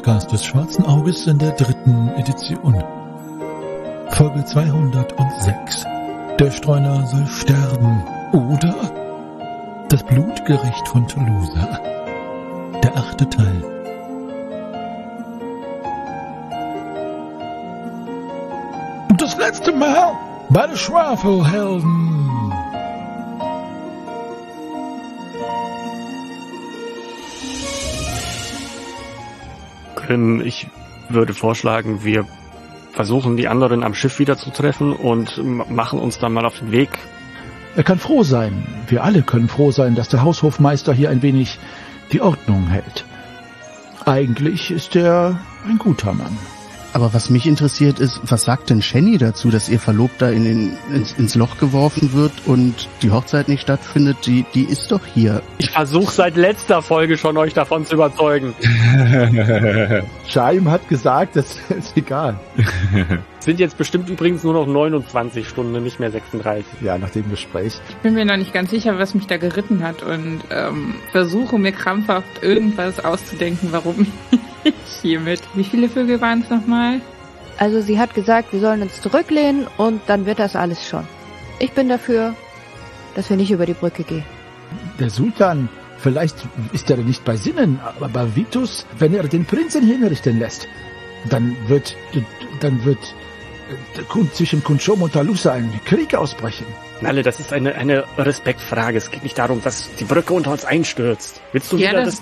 Podcast des Schwarzen Auges in der 3. Edition. Folge 206. Der Streuner soll sterben. Oder das Blutgericht von Toulouse. Der 8. Teil. Und das letzte Mal bei den Schwafelhelden. Ich würde vorschlagen, wir versuchen, die anderen am Schiff wieder zu treffen und machen uns dann mal auf den Weg. Er kann froh sein, wir alle können froh sein, dass der Haushofmeister hier ein wenig die Ordnung hält. Eigentlich ist er ein guter Mann. Aber was mich interessiert ist, was sagt denn Shenny dazu, dass ihr Verlobter ins Loch geworfen wird und die Hochzeit nicht stattfindet? Die ist doch hier. Ich versuche seit letzter Folge schon, euch davon zu überzeugen. Scheim hat gesagt, das ist egal. Sind jetzt bestimmt übrigens nur noch 29 Stunden, nicht mehr 36. Ja, nach dem Gespräch. Ich bin mir noch nicht ganz sicher, was mich da geritten hat und versuche mir krampfhaft irgendwas auszudenken, warum ich hiermit. Wie viele Vögel waren es nochmal? Also sie hat gesagt, wir sollen uns zurücklehnen und dann wird das alles schon. Ich bin dafür, dass wir nicht über die Brücke gehen. Der Sultan, vielleicht ist er nicht bei Sinnen, aber Vitus, wenn er den Prinzen hinrichten lässt, dann wird zwischen Kunschom und Toulouse ein Krieg ausbrechen. Nalle, das ist eine Respektfrage. Es geht nicht darum, dass die Brücke unter uns einstürzt. Willst du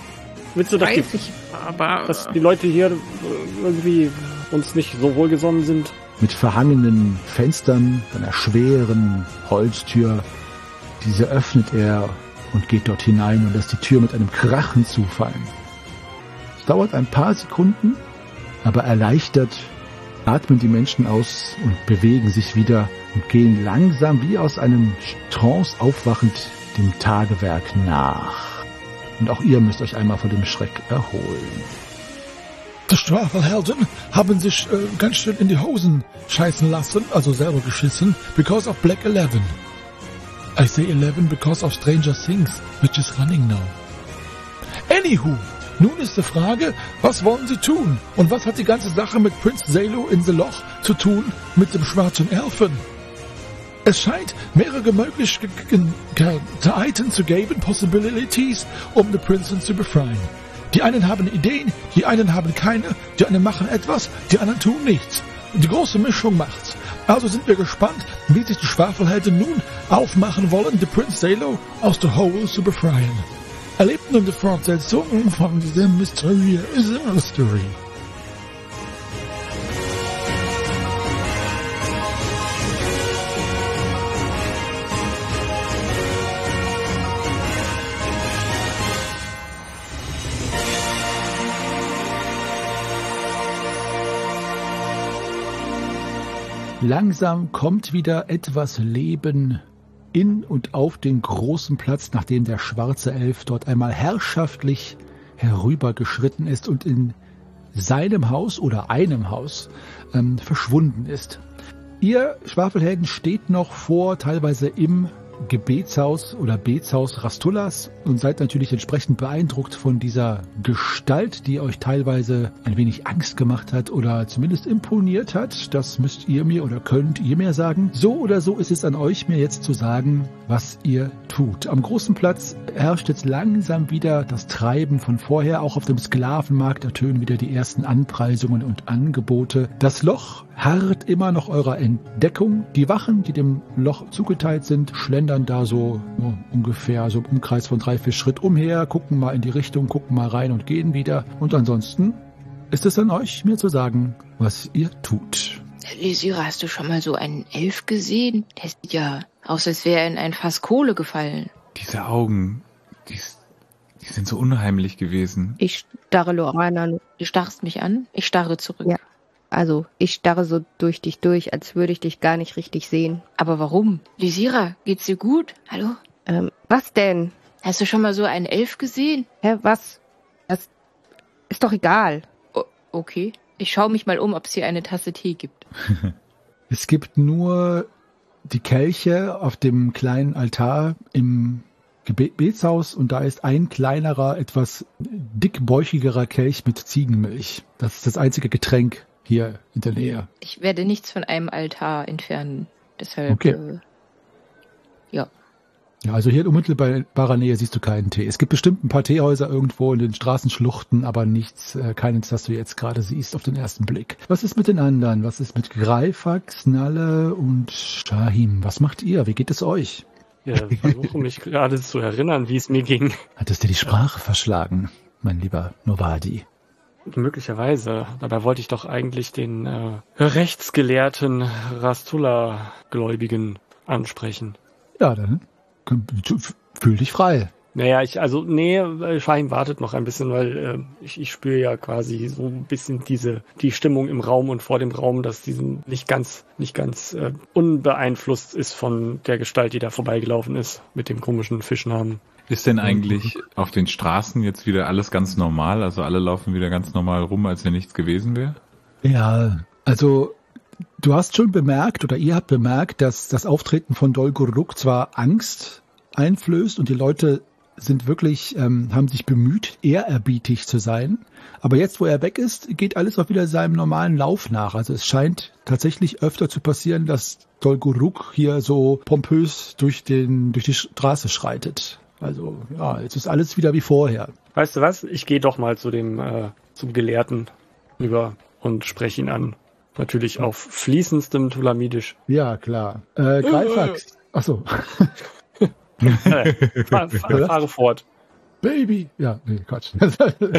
dass die Leute hier irgendwie uns nicht so wohlgesonnen sind? Mit verhangenen Fenstern, einer schweren Holztür. Diese öffnet er und geht dort hinein und lässt die Tür mit einem Krachen zufallen. Es dauert ein paar Sekunden, aber erleichtert atmen die Menschen aus und bewegen sich wieder und gehen langsam wie aus einem Trance aufwachend dem Tagewerk nach. Und auch ihr müsst euch einmal vor dem Schreck erholen. Die Schwafelhelden haben sich ganz schön in die Hosen scheißen lassen, also selber geschissen, because of Black 11. I say 11 because of Stranger Things, which is running now. Anywho, nun ist die Frage, was wollen sie tun? Und was hat die ganze Sache mit Prince Zalo in the Loch zu tun mit dem schwarzen Elfen? Es scheint mehrere Möglichkeiten zu geben, Possibilities, um den Prinzen zu befreien. Die einen haben Ideen, die einen haben keine, die einen machen etwas, die anderen tun nichts. Und die große Mischung macht's. Also sind wir gespannt, wie sich die Schwafelhelden nun aufmachen wollen, den Prinz Zalo aus der Hole zu befreien. Erlebt nun die Fortsetzung von The Mystery is a Mystery. Langsam kommt wieder etwas Leben in und auf den großen Platz, nachdem der schwarze Elf dort einmal herrschaftlich herübergeschritten ist und in seinem Haus oder einem Haus verschwunden ist. Ihr Schwafelhelden steht noch vor, teilweise im Gebetshaus oder Betshaus Rastullas und seid natürlich entsprechend beeindruckt von dieser Gestalt, die euch teilweise ein wenig Angst gemacht hat oder zumindest imponiert hat. Das müsst ihr mir oder könnt ihr mir sagen. So oder so ist es an euch, mir jetzt zu sagen, was ihr tut. Am großen Platz herrscht jetzt langsam wieder das Treiben von vorher. Auch auf dem Sklavenmarkt ertönen wieder die ersten Anpreisungen und Angebote. Das Loch harrt immer noch eurer Entdeckung. Die Wachen, die dem Loch zugeteilt sind, schlendern da so ungefähr so im Umkreis von 3-4 Schritt umher, gucken mal in die Richtung, gucken mal rein und gehen wieder. Und ansonsten ist es an euch, mir zu sagen, was ihr tut. Lysira, hast du schon mal so einen Elf gesehen? Der sieht ja aus, als wäre er in ein Fass Kohle gefallen. Diese Augen, die sind so unheimlich gewesen. Ich starre Lorraine an. Du starrst mich an, ich starre zurück. Ja. Also, ich starre so durch dich durch, als würde ich dich gar nicht richtig sehen. Aber warum? Lysira, geht's dir gut? Hallo? Was denn? Hast du schon mal so einen Elf gesehen? Hä, was? Das ist doch egal. Okay. Ich schaue mich mal um, ob es hier eine Tasse Tee gibt. Es gibt nur die Kelche auf dem kleinen Altar im Gebetshaus und da ist ein kleinerer, etwas dickbäuchigerer Kelch mit Ziegenmilch. Das ist das einzige Getränk hier in der Nähe. Ich werde nichts von einem Altar entfernen. Deshalb, Okay. ja. Ja, also hier in unmittelbarer Nähe siehst du keinen Tee. Es gibt bestimmt ein paar Teehäuser irgendwo in den Straßenschluchten, aber keines, das du jetzt gerade siehst auf den ersten Blick. Was ist mit den anderen? Was ist mit Greifax, Nalle und Shahim? Was macht ihr? Wie geht es euch? Ja, ich versuche mich gerade zu erinnern, wie es mir ging. Hattest du die Sprache verschlagen, mein lieber Novadi? Möglicherweise. Dabei wollte ich doch eigentlich den rechtsgelehrten Rastula-Gläubigen ansprechen. Ja, dann fühl dich frei. Naja, Shahim wartet noch ein bisschen, weil ich spüre ja quasi so ein bisschen die Stimmung im Raum und vor dem Raum, dass diesen nicht ganz unbeeinflusst ist von der Gestalt, die da vorbeigelaufen ist mit dem komischen Fischnamen. Ist denn eigentlich auf den Straßen jetzt wieder alles ganz normal? Also alle laufen wieder ganz normal rum, als wenn nichts gewesen wäre? Ja, also du hast schon bemerkt oder ihr habt bemerkt, dass das Auftreten von Dol Guruk zwar Angst einflößt und die Leute sind wirklich, haben sich bemüht, ehrerbietig zu sein. Aber jetzt, wo er weg ist, geht alles auch wieder seinem normalen Lauf nach. Also es scheint tatsächlich öfter zu passieren, dass Dol Guruk hier so pompös durch die Straße schreitet. Also ja, jetzt ist alles wieder wie vorher. Weißt du was? Ich gehe doch mal zum Gelehrten rüber und spreche ihn an. Natürlich auf fließendstem Tulamidisch. Ja, klar. Greifax. Ach so. Fahre fort. Baby. Ja, nee, Quatsch. Das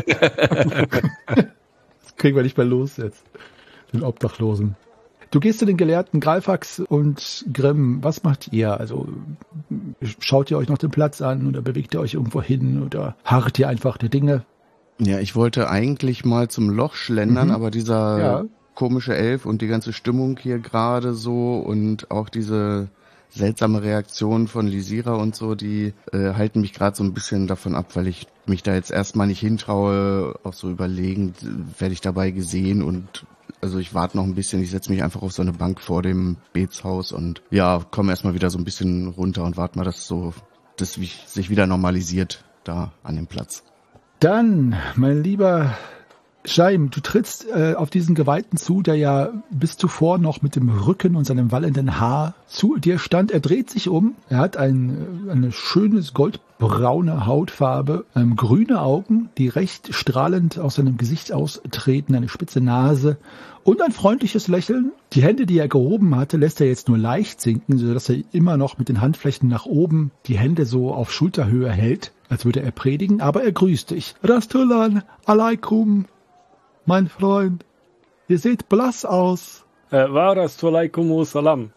kriegen wir nicht mehr los jetzt. Den Obdachlosen. Du gehst zu den Gelehrten Greifax und Grimm. Was macht ihr? Also schaut ihr euch noch den Platz an oder bewegt ihr euch irgendwo hin oder harrt ihr einfach der Dinge? Ja, ich wollte eigentlich mal zum Loch schlendern, aber dieser komische Elf und die ganze Stimmung hier gerade so und auch diese seltsame Reaktion von Lysira und so, die halten mich gerade so ein bisschen davon ab, weil ich mich da jetzt erstmal nicht hintraue, auch so überlegend, werde ich dabei gesehen und also ich warte noch ein bisschen, ich setze mich einfach auf so eine Bank vor dem Betshaus und ja, komme erstmal wieder so ein bisschen runter und warte mal, dass sich wieder normalisiert da an dem Platz. Dann, mein lieber Shahim, du trittst auf diesen Geweihten zu, der ja bis zuvor noch mit dem Rücken und seinem wallenden Haar zu dir stand. Er dreht sich um, er hat eine schönes goldbraune Hautfarbe, grüne Augen, die recht strahlend aus seinem Gesicht austreten, eine spitze Nase und ein freundliches Lächeln. Die Hände, die er gehoben hatte, lässt er jetzt nur leicht sinken, sodass er immer noch mit den Handflächen nach oben die Hände so auf Schulterhöhe hält, als würde er predigen, aber er grüßt dich. Rastulan alaikum. Mein Freund, ihr seht blass aus. Warastulaikum salam.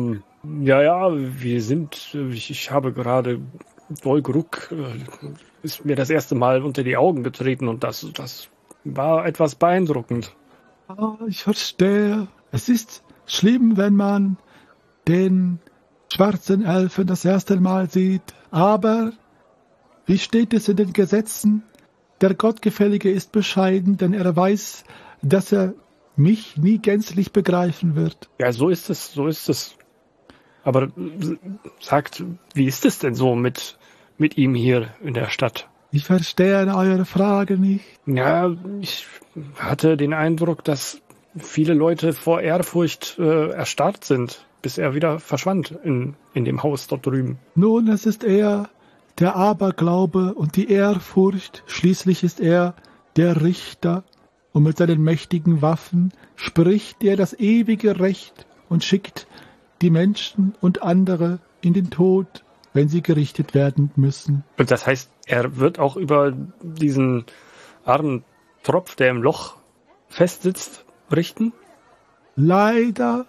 Ich habe gerade Dol Guruk ist mir das erste Mal unter die Augen getreten und das war etwas beeindruckend. Ah, ich verstehe. Es ist schlimm, wenn man den schwarzen Elfen das erste Mal sieht. Aber wie steht es in den Gesetzen? Der Gottgefällige ist bescheiden, denn er weiß, dass er mich nie gänzlich begreifen wird. Ja, so ist es. Aber sagt, wie ist es denn so mit ihm hier in der Stadt? Ich verstehe eure Frage nicht. Ja, ich hatte den Eindruck, dass viele Leute vor Ehrfurcht erstarrt sind, bis er wieder verschwand in dem Haus dort drüben. Nun, es ist eher der Aberglaube und die Ehrfurcht. Schließlich ist er der Richter und mit seinen mächtigen Waffen spricht er das ewige Recht und schickt die Menschen und andere in den Tod, wenn sie gerichtet werden müssen. Und das heißt, er wird auch über diesen armen Tropf, der im Loch festsitzt, richten? Leider.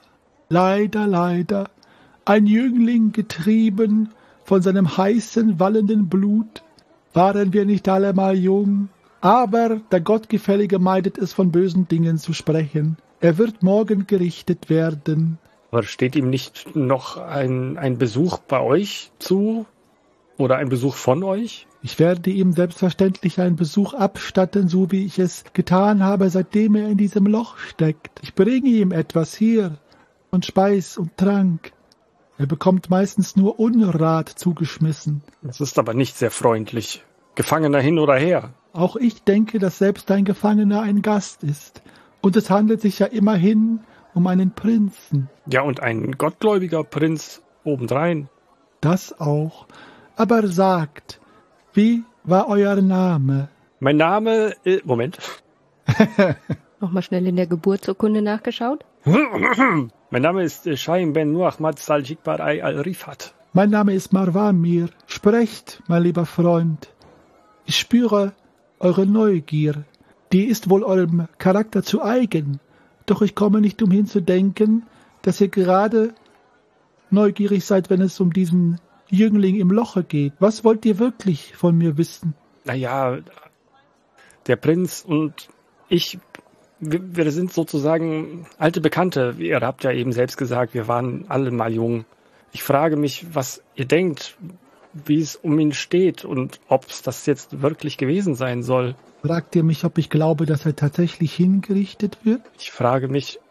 Ein Jüngling getrieben von seinem heißen, wallenden Blut. Waren wir nicht alle mal jung? Aber der Gottgefällige meidet es, von bösen Dingen zu sprechen. Er wird morgen gerichtet werden. Aber steht ihm nicht noch ein Besuch bei euch zu? Oder ein Besuch von euch? Ich werde ihm selbstverständlich einen Besuch abstatten, so wie ich es getan habe, seitdem er in diesem Loch steckt. Ich bringe ihm etwas hier und Speis und Trank. Er bekommt meistens nur Unrat zugeschmissen. Das ist aber nicht sehr freundlich. Gefangener hin oder her. Auch ich denke, dass selbst ein Gefangener ein Gast ist. Und es handelt sich ja immerhin um einen Prinzen. Ja, und ein gottgläubiger Prinz obendrein. Das auch. Aber sagt, wie war euer Name? Mein Name... Moment. Nochmal schnell in der Geburtsurkunde nachgeschaut. Mein Name ist Shaim Ben Nur Ahmad Saljikbar al-Rifat. Mein Name ist Marwan Mir. Sprecht, mein lieber Freund. Ich spüre eure Neugier. Die ist wohl eurem Charakter zu eigen. Doch ich komme nicht umhin zu denken, dass ihr gerade neugierig seid, wenn es um diesen Jüngling im Loche geht. Was wollt ihr wirklich von mir wissen? Naja, der Prinz und ich, wir sind sozusagen alte Bekannte. Ihr habt ja eben selbst gesagt, wir waren alle mal jung. Ich frage mich, was ihr denkt, wie es um ihn steht und ob es das jetzt wirklich gewesen sein soll. Fragt ihr mich, ob ich glaube, dass er tatsächlich hingerichtet wird? Ich frage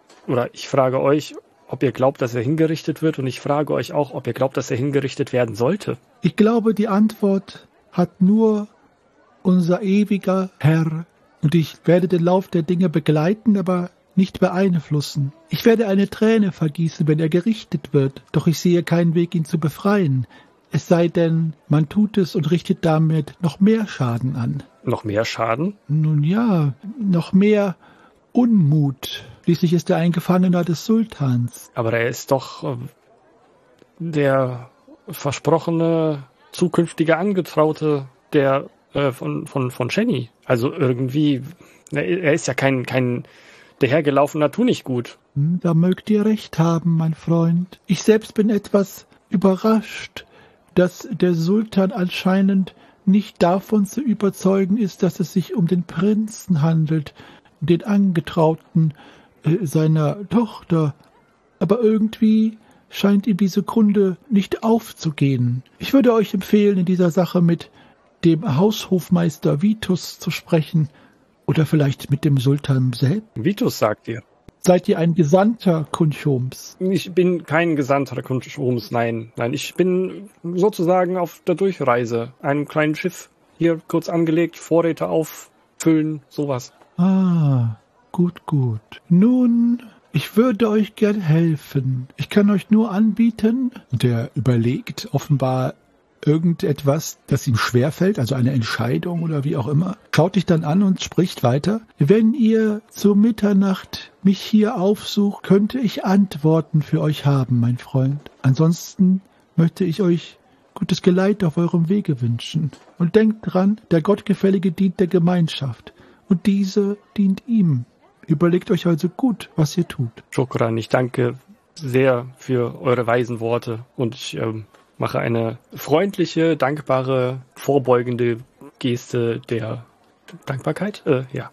euch, ob ihr glaubt, dass er hingerichtet wird, und ich frage euch auch, ob ihr glaubt, dass er hingerichtet werden sollte. Ich glaube, die Antwort hat nur unser ewiger Herr. Und ich werde den Lauf der Dinge begleiten, aber nicht beeinflussen. Ich werde eine Träne vergießen, wenn er gerichtet wird, doch ich sehe keinen Weg, ihn zu befreien. Es sei denn, man tut es und richtet damit noch mehr Schaden an. Noch mehr Schaden? Nun ja, noch mehr Unmut. Schließlich ist er ein Gefangener des Sultans. Aber er ist doch der versprochene zukünftige Angetraute der von Shenny. Also irgendwie, er ist ja kein dahergelaufener Tunichtgut. Da mögt ihr recht haben, mein Freund. Ich selbst bin etwas überrascht, dass der Sultan anscheinend nicht davon zu überzeugen ist, dass es sich um den Prinzen handelt, den Angetrauten seiner Tochter. Aber irgendwie scheint ihm diese Kunde nicht aufzugehen. Ich würde euch empfehlen, in dieser Sache mit dem Haushofmeister Vitus zu sprechen oder vielleicht mit dem Sultan selbst. Vitus, sagt ihr? Seid ihr ein Gesandter Kunchoms? Ich bin kein Gesandter Kunchoms, nein. Ich bin sozusagen auf der Durchreise, einem kleinen Schiff, hier kurz angelegt, Vorräte auffüllen, sowas. Ah, gut. Nun, ich würde euch gern helfen. Ich kann euch nur anbieten. Und er überlegt offenbar irgendetwas, das ihm schwerfällt, also eine Entscheidung oder wie auch immer, schaut dich dann an und spricht weiter. Wenn ihr zur Mitternacht mich hier aufsucht, könnte ich Antworten für euch haben, mein Freund. Ansonsten möchte ich euch gutes Geleit auf eurem Wege wünschen. Und denkt dran, der Gottgefällige dient der Gemeinschaft und diese dient ihm. Überlegt euch also gut, was ihr tut. Shukran, ich danke sehr für eure weisen Worte und ich mache eine freundliche, dankbare, vorbeugende Geste der Dankbarkeit. Ja.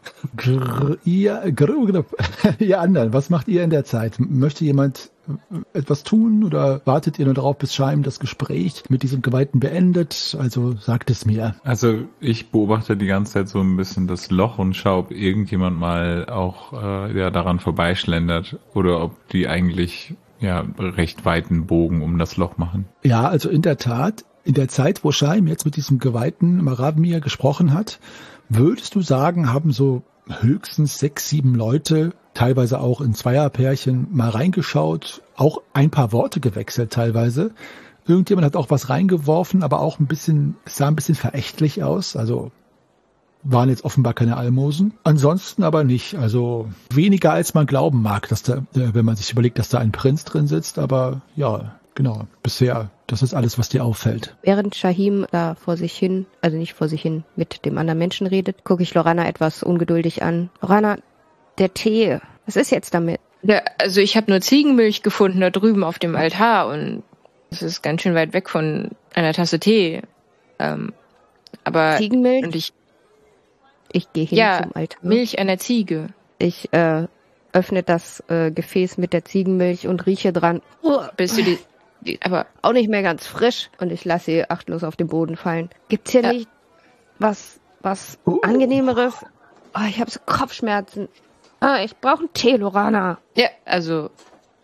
Ihr anderen, was macht ihr in der Zeit? Möchte jemand etwas tun oder wartet ihr nur darauf, bis Shaim das Gespräch mit diesem Geweihten beendet? Also sagt es mir. Also ich beobachte die ganze Zeit so ein bisschen das Loch und schaue, ob irgendjemand mal auch daran vorbeischlendert oder ob die eigentlich recht weiten Bogen um das Loch machen. Ja, also in der Tat, in der Zeit, wo Shaim jetzt mit diesem Geweihten Marwan Mir gesprochen hat, würdest du sagen, haben so höchstens 6, 7 Leute, teilweise auch in Zweierpärchen, mal reingeschaut, auch ein paar Worte gewechselt teilweise. Irgendjemand hat auch was reingeworfen, aber auch es sah ein bisschen verächtlich aus, also waren jetzt offenbar keine Almosen. Ansonsten aber nicht. Also weniger als man glauben mag, dass da, wenn man sich überlegt, dass da ein Prinz drin sitzt. Aber ja, genau. Bisher, das ist alles, was dir auffällt. Während Shaim da vor sich hin, also nicht vor sich hin, mit dem anderen Menschen redet, gucke ich Lorana etwas ungeduldig an. Lorana, der Tee, was ist jetzt damit? Ja, also ich habe nur Ziegenmilch gefunden da drüben auf dem Altar und es ist ganz schön weit weg von einer Tasse Tee. Aber Ziegenmilch? Und ich gehe hin zum Altar. Milch einer Ziege. Ich öffne das Gefäß mit der Ziegenmilch und rieche dran. Bist du aber auch nicht mehr ganz frisch. Und ich lasse sie achtlos auf den Boden fallen. Gibt's hier nicht was Angenehmeres? Oh, ich habe so Kopfschmerzen. Ich brauche einen Tee, Lorana. Ja, also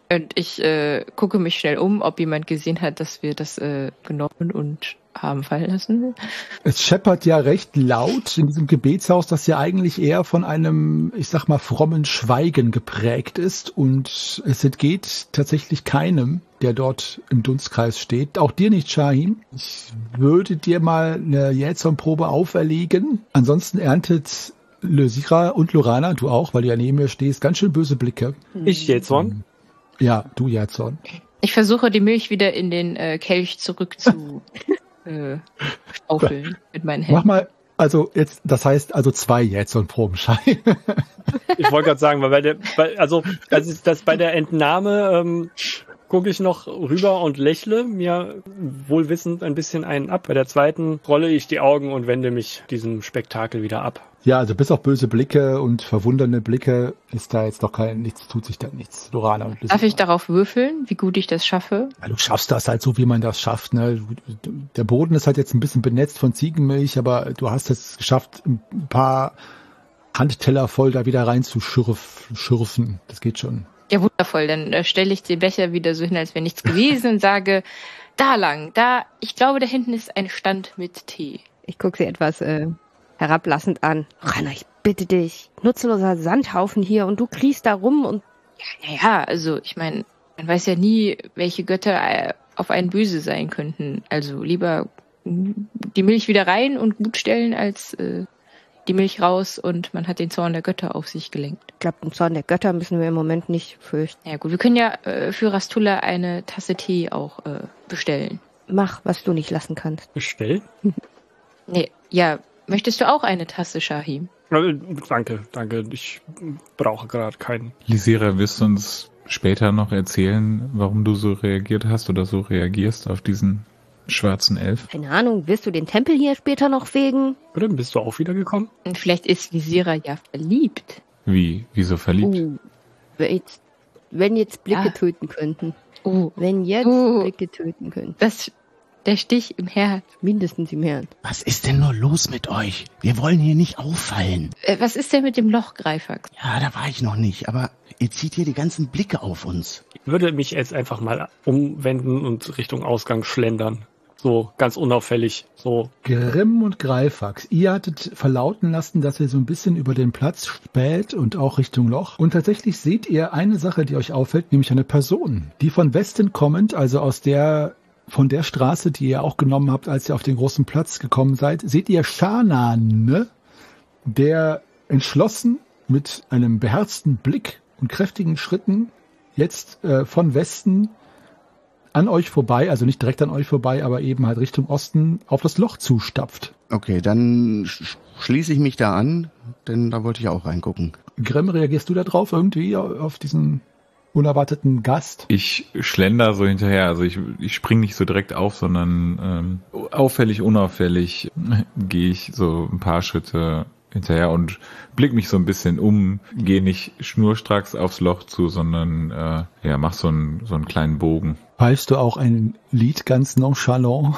Und ich gucke mich schnell um, ob jemand gesehen hat, dass wir das genommen und haben fallen lassen. Es scheppert ja recht laut in diesem Gebetshaus, das ja eigentlich eher von einem, ich sag mal, frommen Schweigen geprägt ist. Und es entgeht tatsächlich keinem, der dort im Dunstkreis steht. Auch dir nicht, Shahim. Ich würde dir mal eine Jähzornprobe auferlegen. Ansonsten erntet Lysira und Lorana, du auch, weil du ja neben mir stehst, ganz schön böse Blicke. Ich Jähzorn? Ja, du Jähzorn. Ich versuche, die Milch wieder in den Kelch zurück zu schaufeln mit meinen Händen. Mach mal, also jetzt, das heißt also 2 Jähzornproben, Shahim. Ich wollte gerade sagen, weil bei der Entnahme gucke ich noch rüber und lächle mir wohlwissend ein bisschen einen ab. Bei der zweiten rolle ich die Augen und wende mich diesem Spektakel wieder ab. Ja, also bis auf böse Blicke und verwundernde Blicke ist da jetzt noch tut sich da nichts. Lorana und Lysira. Darf ich darauf würfeln, wie gut ich das schaffe? Ja, du schaffst das halt so, wie man das schafft. Ne? Der Boden ist halt jetzt ein bisschen benetzt von Ziegenmilch, aber du hast es geschafft, ein paar Handteller voll da wieder rein zu schürfen. Das geht schon. Ja, wundervoll. Dann stelle ich den Becher wieder so hin, als wäre nichts gewesen und sage, da lang, ich glaube, da hinten ist ein Stand mit Tee. Ich gucke sie etwas herablassend an. Rainer, ich bitte dich. Nutzloser Sandhaufen hier und du kriechst da rum und... Ja, also ich meine, man weiß ja nie, welche Götter auf einen böse sein könnten. Also lieber die Milch wieder rein und gut stellen, als die Milch raus und man hat den Zorn der Götter auf sich gelenkt. Ich glaube, den Zorn der Götter müssen wir im Moment nicht fürchten. Ja gut, wir können ja für Rastulla eine Tasse Tee auch bestellen. Mach, was du nicht lassen kannst. Bestellen? Nee, ja, möchtest du auch eine Tasse, Shahim? Danke. Ich brauche gerade keinen. Lysira, wirst du uns später noch erzählen, warum du so reagiert hast oder so reagierst auf diesen schwarzen Elf? Keine Ahnung, wirst du den Tempel hier später noch fegen? Grimm, bist du auch wiedergekommen? Und vielleicht ist Lysira ja verliebt. Wieso verliebt? Wenn jetzt Blicke töten könnten. Wenn jetzt Blicke töten könnten. Der Stich im Herz. Mindestens im Herz. Was ist denn nur los mit euch? Wir wollen hier nicht auffallen. Was ist denn mit dem Loch, Greifax? Ja, da war ich noch nicht, aber ihr zieht hier die ganzen Blicke auf uns. Ich würde mich jetzt einfach mal umwenden und Richtung Ausgang schlendern. So ganz unauffällig. So. Grimm und Greifax, ihr hattet verlauten lassen, dass ihr so ein bisschen über den Platz späht und auch Richtung Loch. Und tatsächlich seht ihr eine Sache, die euch auffällt, nämlich eine Person, die von Westen kommend, also von der Straße, die ihr auch genommen habt, als ihr auf den großen Platz gekommen seid, seht ihr Shanan, der entschlossen mit einem beherzten Blick und kräftigen Schritten jetzt von Westen an euch vorbei, also nicht direkt an euch vorbei, aber eben halt Richtung Osten auf das Loch zustapft. Okay, dann schließe ich mich da an, denn da wollte ich auch reingucken. Grimm, reagierst du da drauf irgendwie auf diesen unerwarteten Gast? Ich schlender so hinterher, also ich spring nicht so direkt auf, sondern auffällig, unauffällig gehe ich so ein paar Schritte hinterher und blick mich so ein bisschen um, gehe nicht schnurstracks aufs Loch zu, sondern mach so einen kleinen Bogen. Pfeifst du auch ein Lied ganz nonchalant?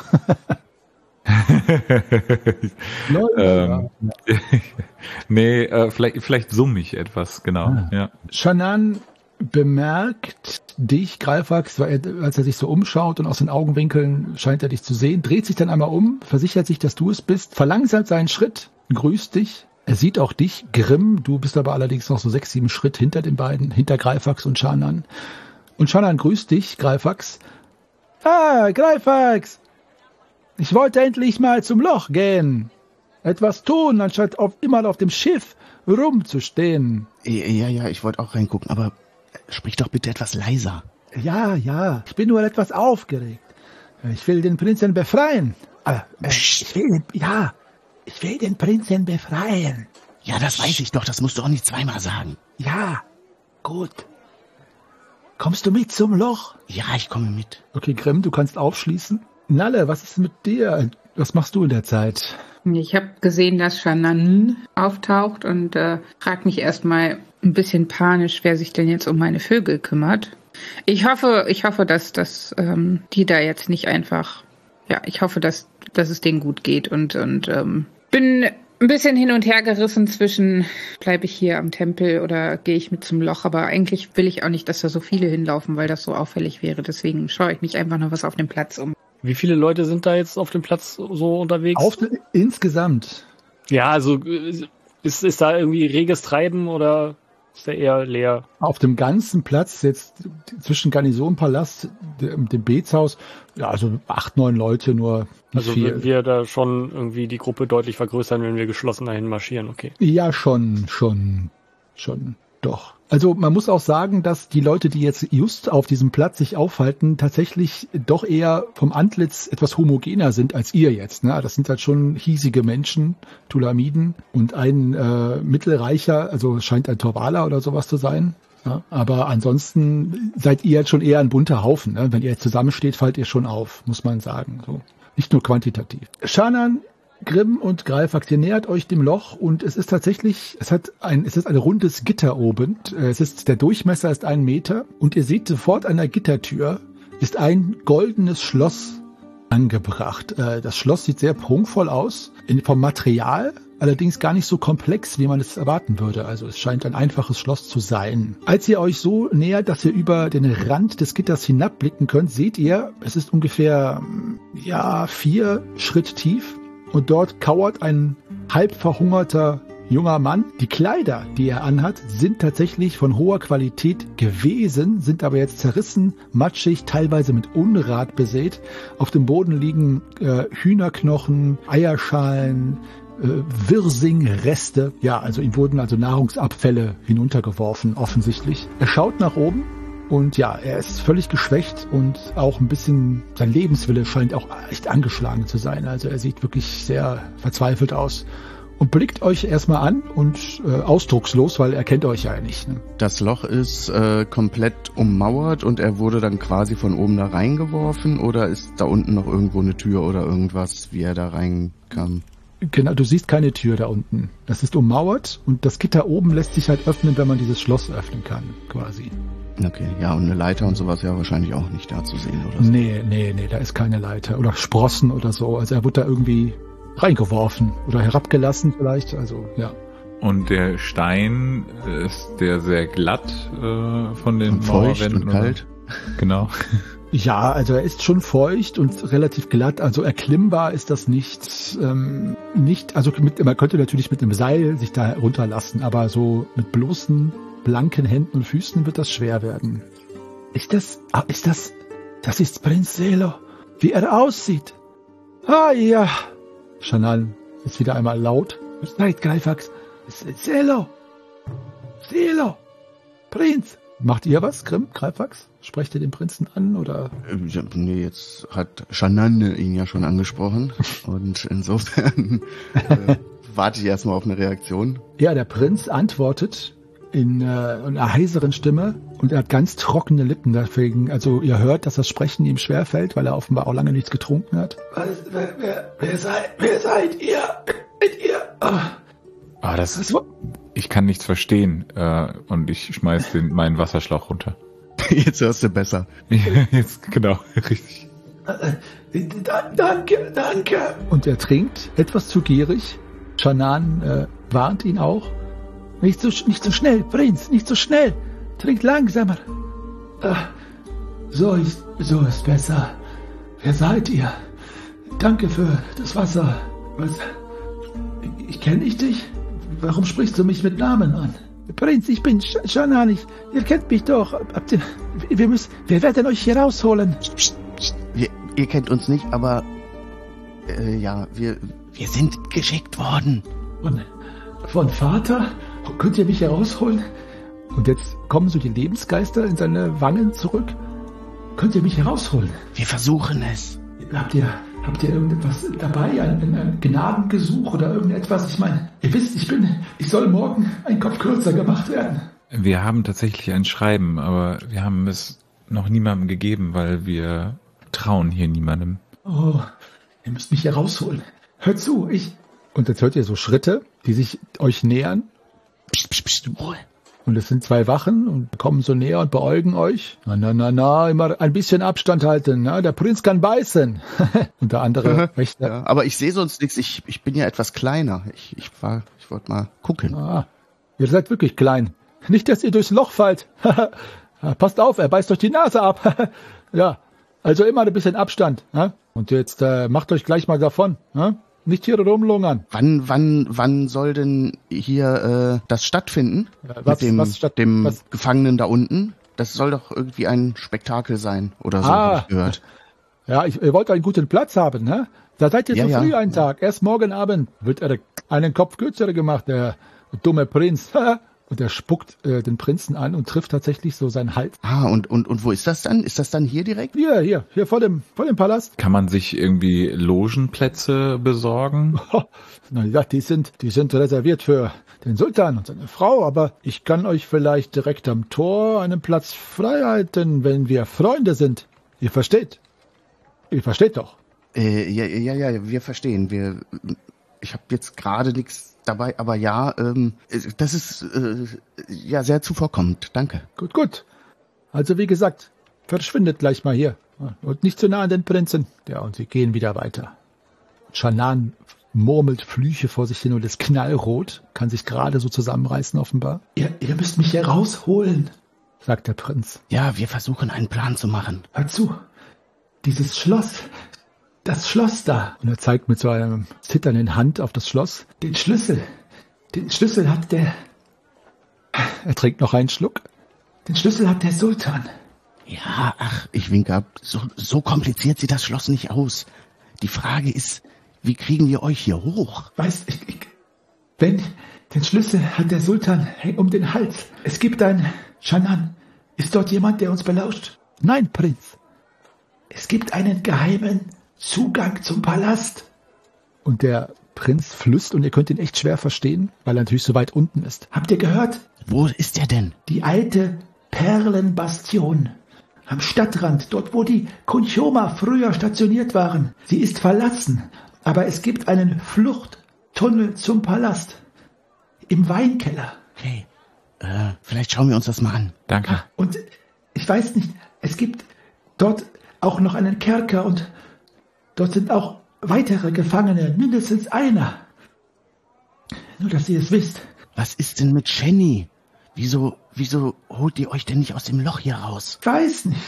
Nee, vielleicht summe ich etwas, genau. Ja. Shanan bemerkt dich, Greifax, als er sich so umschaut und aus den Augenwinkeln scheint er dich zu sehen, dreht sich dann einmal um, versichert sich, dass du es bist, verlangsamt seinen Schritt, grüßt dich. Er sieht auch dich, Grimm, du bist aber allerdings noch so 6-7 Schritt hinter den beiden, hinter Greifax und Shanan. Und Shanan grüßt dich, Greifax. Ah, Greifax! Ich wollte endlich mal zum Loch gehen. Etwas tun, anstatt immer auf dem Schiff rumzustehen. Ja, ich wollte auch reingucken, aber sprich doch bitte etwas leiser. Ja, ich bin nur etwas aufgeregt. Ich will den Prinzen befreien. Ich will den Prinzen befreien. Ja, das weiß ich doch, das musst du auch nicht zweimal sagen. Ja, gut. Kommst du mit zum Loch? Ja, ich komme mit. Okay, Grimm, du kannst aufschließen. Nalle, was ist mit dir? Was machst du in der Zeit? Ich habe gesehen, dass Shanan auftaucht und frage mich erstmal ein bisschen panisch, wer sich denn jetzt um meine Vögel kümmert. Ich hoffe, dass die da jetzt nicht einfach... Ja, ich hoffe, dass es denen gut geht und bin ein bisschen hin und her gerissen zwischen, bleibe ich hier am Tempel oder gehe ich mit zum Loch. Aber eigentlich will ich auch nicht, dass da so viele hinlaufen, weil das so auffällig wäre. Deswegen schaue ich mich einfach noch was auf dem Platz um. Wie viele Leute sind da jetzt auf dem Platz so unterwegs? Insgesamt. Ja, also ist da irgendwie reges Treiben oder ist der eher leer? Auf dem ganzen Platz, jetzt zwischen Garnisonpalast, dem Betshaus, ja, also 8, 9 Leute nur. Also würden wir da schon irgendwie die Gruppe deutlich vergrößern, wenn wir geschlossen dahin marschieren, okay? Ja, schon, doch. Also man muss auch sagen, dass die Leute, die jetzt just auf diesem Platz sich aufhalten, tatsächlich doch eher vom Antlitz etwas homogener sind als ihr jetzt. Ne? Das sind halt schon hiesige Menschen, Thulamiden und ein Mittelreicher, also scheint ein Torvaler oder sowas zu sein. Ja? Aber ansonsten seid ihr jetzt schon eher ein bunter Haufen. Ne? Wenn ihr jetzt zusammensteht, fallt ihr schon auf, muss man sagen. So. Nicht nur quantitativ. Shannan, Grimm und Greifax, ihr nähert euch dem Loch und es ist tatsächlich, es ist ein rundes Gitter oben. Der Durchmesser ist 1 Meter und ihr seht sofort an der Gittertür ist ein goldenes Schloss angebracht. Das Schloss sieht sehr prunkvoll aus, vom Material allerdings gar nicht so komplex, wie man es erwarten würde. Also es scheint ein einfaches Schloss zu sein. Als ihr euch so nähert, dass ihr über den Rand des Gitters hinabblicken könnt, seht ihr, es ist ungefähr 4 Schritt tief. Und dort kauert ein halb verhungerter junger Mann. Die Kleider, die er anhat, sind tatsächlich von hoher Qualität gewesen, sind aber jetzt zerrissen, matschig, teilweise mit Unrat besät. Auf dem Boden liegen Hühnerknochen, Eierschalen, Wirsing-Reste. Ja, also ihm wurden also Nahrungsabfälle hinuntergeworfen, offensichtlich. Er schaut nach oben. Und ja, er ist völlig geschwächt und auch ein bisschen, sein Lebenswille scheint auch echt angeschlagen zu sein. Also er sieht wirklich sehr verzweifelt aus und blickt euch erstmal an und ausdruckslos, weil er kennt euch ja nicht. Ne? Das Loch ist komplett ummauert und er wurde dann quasi von oben da reingeworfen oder ist da unten noch irgendwo eine Tür oder irgendwas, wie er da reinkam? Genau, du siehst keine Tür da unten. Das ist ummauert und das Gitter oben lässt sich halt öffnen, wenn man dieses Schloss öffnen kann, quasi. Okay, ja, und eine Leiter und sowas ja wahrscheinlich auch nicht da zu sehen, oder so. Nee, da ist keine Leiter. Oder Sprossen oder so. Also er wurde da irgendwie reingeworfen oder herabgelassen vielleicht, also ja. Und der Stein, ist der sehr glatt von den und feucht und kalt? Genau. Ja, also er ist schon feucht und relativ glatt, also erklimmbar ist das nicht, also man könnte natürlich mit einem Seil sich da runterlassen, aber so mit bloßen blanken Händen und Füßen wird das schwer werden. Das ist Prinz Selo, wie er aussieht. Ah ja, Shannan ist wieder einmal laut. Seid Greifax, Selo, Prinz. Macht ihr was, Grimm, Greifax? Sprecht ihr den Prinzen an, oder? Nee, jetzt hat Shannan ihn ja schon angesprochen und insofern warte ich erstmal auf eine Reaktion. Ja, der Prinz antwortet in einer heiseren Stimme und er hat ganz trockene Lippen, deswegen, also ihr hört, dass das Sprechen ihm schwerfällt, weil er offenbar auch lange nichts getrunken hat. Wer seid ihr? Ich kann nichts verstehen und ich schmeiß meinen Wasserschlauch runter. Jetzt hörst du besser. Jetzt, genau, richtig. Danke. Und er trinkt, etwas zu gierig. Shannan warnt ihn auch. Nicht so schnell, Prinz, nicht so schnell. Trink langsamer. So ist besser. Wer seid ihr? Danke für das Wasser. Ich kenne dich? Warum sprichst du mich mit Namen an? Prinz, ich bin Shannan. Ihr kennt mich doch. Wir werden euch hier rausholen. Ihr kennt uns nicht, aber ja, wir sind geschickt worden. Von Vater? Könnt ihr mich herausholen? Und jetzt kommen so die Lebensgeister in seine Wangen zurück. Könnt ihr mich herausholen? Wir versuchen es. Habt ihr irgendetwas dabei? Ein Gnadengesuch oder irgendetwas? Ich meine, ihr wisst, ich soll morgen ein Kopf kürzer gemacht werden. Wir haben tatsächlich ein Schreiben, aber wir haben es noch niemandem gegeben, weil wir trauen hier niemandem. Oh, ihr müsst mich hier rausholen. Hört zu, Und jetzt hört ihr so Schritte, die sich euch nähern. Psst, Ruhe. Und es sind 2 Wachen und kommen so näher und beäugen euch. Na, immer ein bisschen Abstand halten. Na, der Prinz kann beißen. Und der andere Wächter. Ja, aber ich sehe sonst nichts. Ich bin ja etwas kleiner. Ich wollte mal gucken. Ah, ihr seid wirklich klein. Nicht, dass ihr durchs Loch fallt. Passt auf, er beißt euch die Nase ab. Ja, also immer ein bisschen Abstand. Ne? Und jetzt macht euch gleich mal davon. Ne? Nicht hier rumlungern. Wann soll denn hier das stattfinden? Was Mit dem Gefangenen da unten? Das soll doch irgendwie ein Spektakel sein oder so, habe ich gehört. Ja, ihr wollt einen guten Platz haben, ne? Da seid ihr zu früh einen Tag. Erst morgen Abend wird er einen Kopf kürzer gemacht, der dumme Prinz. Und er spuckt den Prinzen an und trifft tatsächlich so seinen Hals. Ah, und wo ist das dann? Ist das dann hier direkt? Hier vor dem Palast. Kann man sich irgendwie Logenplätze besorgen? Naja, die sind reserviert für den Sultan und seine Frau, aber ich kann euch vielleicht direkt am Tor einen Platz frei halten, wenn wir Freunde sind. Ihr versteht? Ihr versteht doch. Ja, wir verstehen. Ich habe jetzt gerade nichts dabei, aber ja, das ist ja sehr zuvorkommend. Danke. Gut. Also wie gesagt, verschwindet gleich mal hier. Und nicht zu nah an den Prinzen. Ja, und sie gehen wieder weiter. Shannan murmelt Flüche vor sich hin und ist knallrot, kann sich gerade so zusammenreißen offenbar. Ihr müsst mich hier rausholen, sagt der Prinz. Ja, wir versuchen einen Plan zu machen. Hör zu, dieses Schloss, das Schloss da. Und er zeigt mit so einer zitternden Hand auf das Schloss. Den Schlüssel hat der... Er trinkt noch einen Schluck. Den Schlüssel hat der Sultan. Ja, ich winke ab. So kompliziert sieht das Schloss nicht aus. Die Frage ist, wie kriegen wir euch hier hoch? Weißt, wenn den Schlüssel hat der Sultan um den Hals. Es gibt Shannan, ist dort jemand, der uns belauscht? Nein, Prinz. Es gibt einen geheimen Zugang zum Palast. Und der Prinz flüstert und ihr könnt ihn echt schwer verstehen, weil er natürlich so weit unten ist. Habt ihr gehört? Wo ist er denn? Die alte Perlenbastion. Am Stadtrand, dort wo die Kunchoma früher stationiert waren. Sie ist verlassen, aber es gibt einen Fluchttunnel zum Palast. Im Weinkeller. Okay, vielleicht schauen wir uns das mal an. Danke. Und ich weiß nicht, es gibt dort auch noch einen Kerker und dort sind auch weitere Gefangene, mindestens einer. Nur, dass ihr es wisst. Was ist denn mit Shenny? Wieso holt ihr euch denn nicht aus dem Loch hier raus? Weiß nicht.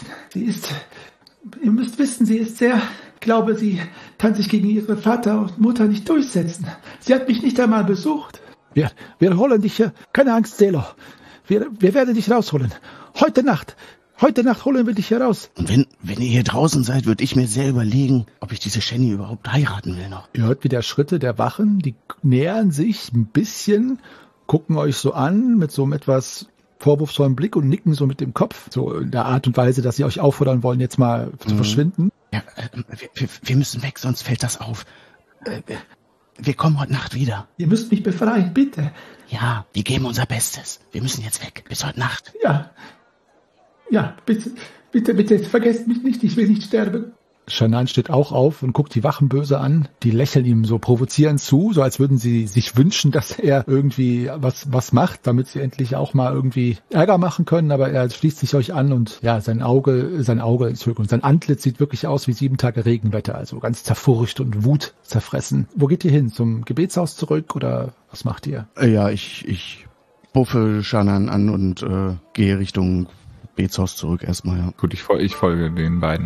Ihr müsst wissen, sie glaube, sie kann sich gegen ihre Vater und Mutter nicht durchsetzen. Sie hat mich nicht einmal besucht. Wir holen dich hier. Keine Angst, Zelo. Wir werden dich rausholen. Heute Nacht holen wir dich hier raus. Und wenn ihr hier draußen seid, würde ich mir sehr überlegen, ob ich diese Shenny überhaupt heiraten will noch. Ihr hört wieder Schritte der Wachen, die nähern sich ein bisschen, gucken euch so an mit so einem etwas vorwurfsvollen Blick und nicken so mit dem Kopf. So in der Art und Weise, dass sie euch auffordern wollen, jetzt mal zu verschwinden. Ja, wir müssen weg, sonst fällt das auf. Wir kommen heute Nacht wieder. Ihr müsst mich befreien, bitte. Ja, wir geben unser Bestes. Wir müssen jetzt weg. Bis heute Nacht. Ja, bitte, vergesst mich nicht, ich will nicht sterben. Shannan steht auch auf und guckt die Wachen böse an. Die lächeln ihm so provozierend zu, so als würden sie sich wünschen, dass er irgendwie was macht, damit sie endlich auch mal irgendwie Ärger machen können. Aber er schließt sich euch an und ja, sein Antlitz sieht wirklich aus wie 7 Tage Regenwetter, also ganz zerfurcht und Wut zerfressen. Wo geht ihr hin? Zum Gebetshaus zurück oder was macht ihr? Ja, ich buffe Shannan an und gehe Richtung Gebetshaus zurück erstmal, ja. Gut, ich folge den beiden.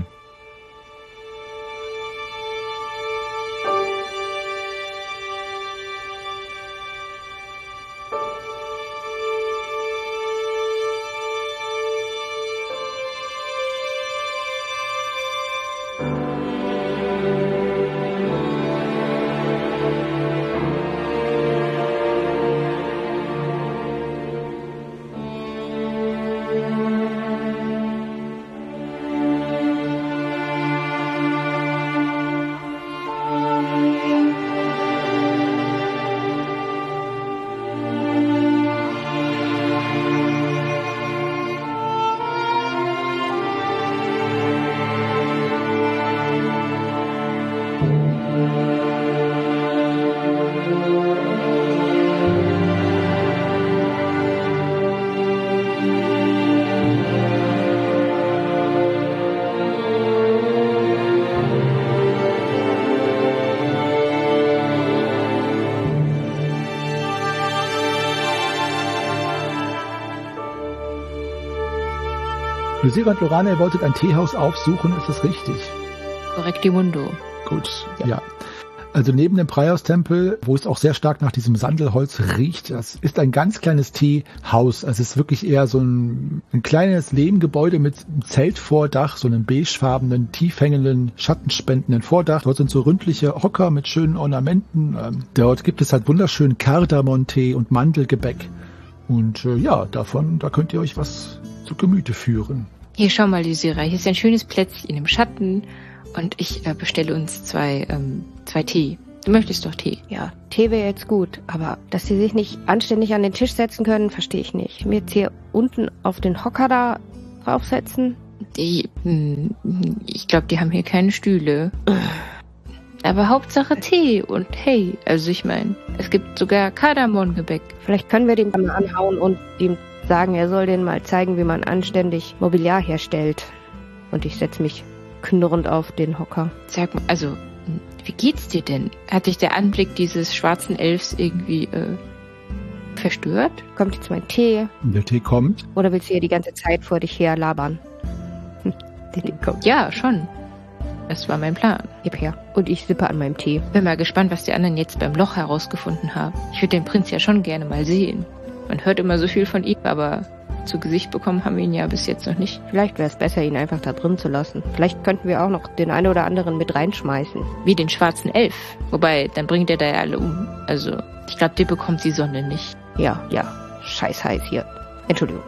Lysira und Lorana, ihr wolltet ein Teehaus aufsuchen, ist das richtig? Correctimundo. Gut, ja. Also neben dem Preihaustempel, wo es auch sehr stark nach diesem Sandelholz riecht, das ist ein ganz kleines Teehaus. Also es ist wirklich eher so ein kleines Lehmgebäude mit einem Zeltvordach, so einem beigefarbenen, tief hängenden, schattenspendenden Vordach. Dort sind so ründliche Hocker mit schönen Ornamenten. Dort gibt es halt wunderschönen Kardamontee und Mandelgebäck. Und da könnt ihr euch was zu Gemüte führen. Hier, schau mal, Lysira, hier ist ein schönes Plätzchen im Schatten. Und ich bestelle uns zwei Tee. Du möchtest doch Tee. Ja, Tee wäre jetzt gut, aber dass sie sich nicht anständig an den Tisch setzen können, verstehe ich nicht. Mir jetzt hier unten auf den Hocker da draufsetzen? Ich glaube, die haben hier keine Stühle. Aber Hauptsache Tee und hey, also ich meine, es gibt sogar Kardamomgebäck. Vielleicht können wir den mal anhauen und ihm sagen, er soll denen mal zeigen, wie man anständig Mobiliar herstellt. Und ich setze mich knurrend auf den Hocker. Sag mal, also, wie geht's dir denn? Hat dich der Anblick dieses schwarzen Elfs irgendwie verstört? Kommt jetzt mein Tee? Der Tee kommt. Oder willst du hier die ganze Zeit vor dich her labern? Der Tee kommt. Ja, schon. Das war mein Plan. Gib her. Und ich sippe an meinem Tee. Bin mal gespannt, was die anderen jetzt beim Loch herausgefunden haben. Ich würde den Prinz ja schon gerne mal sehen. Man hört immer so viel von ihm, aber zu Gesicht bekommen haben wir ihn ja bis jetzt noch nicht. Vielleicht wäre es besser, ihn einfach da drin zu lassen. Vielleicht könnten wir auch noch den einen oder anderen mit reinschmeißen. Wie den schwarzen Elf. Wobei, dann bringt er da ja alle um. Also, ich glaube, der bekommt die Sonne nicht. Ja. Scheiß heiß hier. Entschuldigung.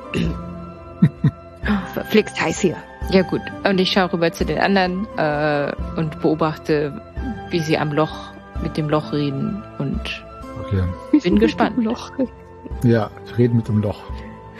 Verflixt heiß hier. Ja gut. Und ich schaue rüber zu den anderen und beobachte, wie sie mit dem Loch reden und bin gespannt. Ja, reden mit dem Loch.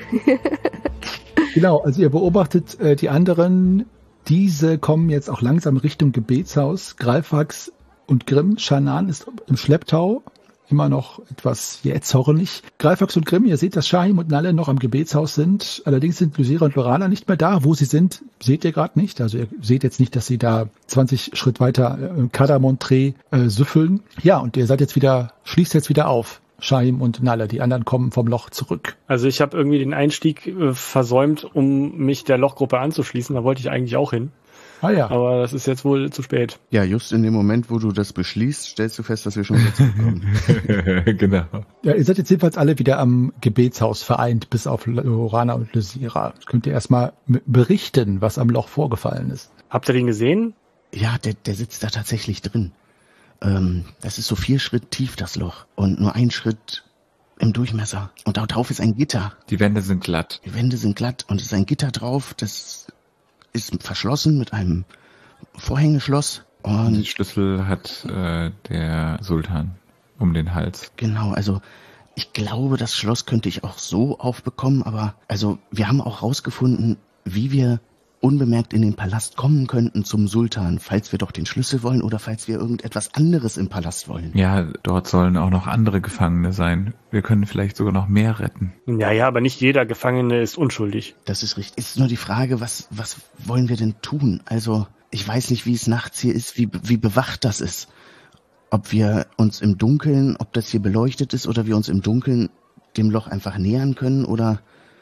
Genau, also ihr beobachtet die anderen, diese kommen jetzt auch langsam Richtung Gebetshaus. Greifax und Grimm, Shannan ist im Schlepptau, immer noch etwas jähzornig. Greifax und Grimm, ihr seht, dass Shahim und Nalle noch am Gebetshaus sind. Allerdings sind Lysira und Lorana nicht mehr da. Wo sie sind, seht ihr gerade nicht. Also ihr seht jetzt nicht, dass sie da 20 Schritt weiter Kardamomtee süffeln. Ja, und ihr schließt jetzt wieder auf. Shahim und Nalle, die anderen kommen vom Loch zurück. Also ich habe irgendwie den Einstieg versäumt, um mich der Lochgruppe anzuschließen. Da wollte ich eigentlich auch hin. Ah ja. Aber das ist jetzt wohl zu spät. Ja, just in dem Moment, wo du das beschließt, stellst du fest, dass wir schon wieder zurückkommen. Genau. Ja, ihr seid jetzt jedenfalls alle wieder am Gebetshaus vereint, bis auf Lorana und Lysira. Könnt ihr erstmal berichten, was am Loch vorgefallen ist. Habt ihr den gesehen? Ja, der sitzt da tatsächlich drin. Das ist so 4 Schritt tief, das Loch. Und nur 1 Schritt im Durchmesser. Und da drauf ist ein Gitter. Die Wände sind glatt. Die Wände sind glatt und es ist ein Gitter drauf, das ist verschlossen mit einem Vorhängeschloss. Und die Schlüssel hat der Sultan um den Hals. Genau, also ich glaube, das Schloss könnte ich auch so aufbekommen, aber also wir haben auch rausgefunden, wie wir unbemerkt in den Palast kommen könnten zum Sultan, falls wir doch den Schlüssel wollen oder falls wir irgendetwas anderes im Palast wollen. Ja, dort sollen auch noch andere Gefangene sein. Wir können vielleicht sogar noch mehr retten. Ja, aber nicht jeder Gefangene ist unschuldig. Das ist richtig. Ist nur die Frage, was wollen wir denn tun? Also, ich weiß nicht, wie es nachts hier ist, wie bewacht das ist. Ob wir uns im Dunkeln, ob das hier beleuchtet ist oder wir uns im Dunkeln dem Loch einfach nähern können oder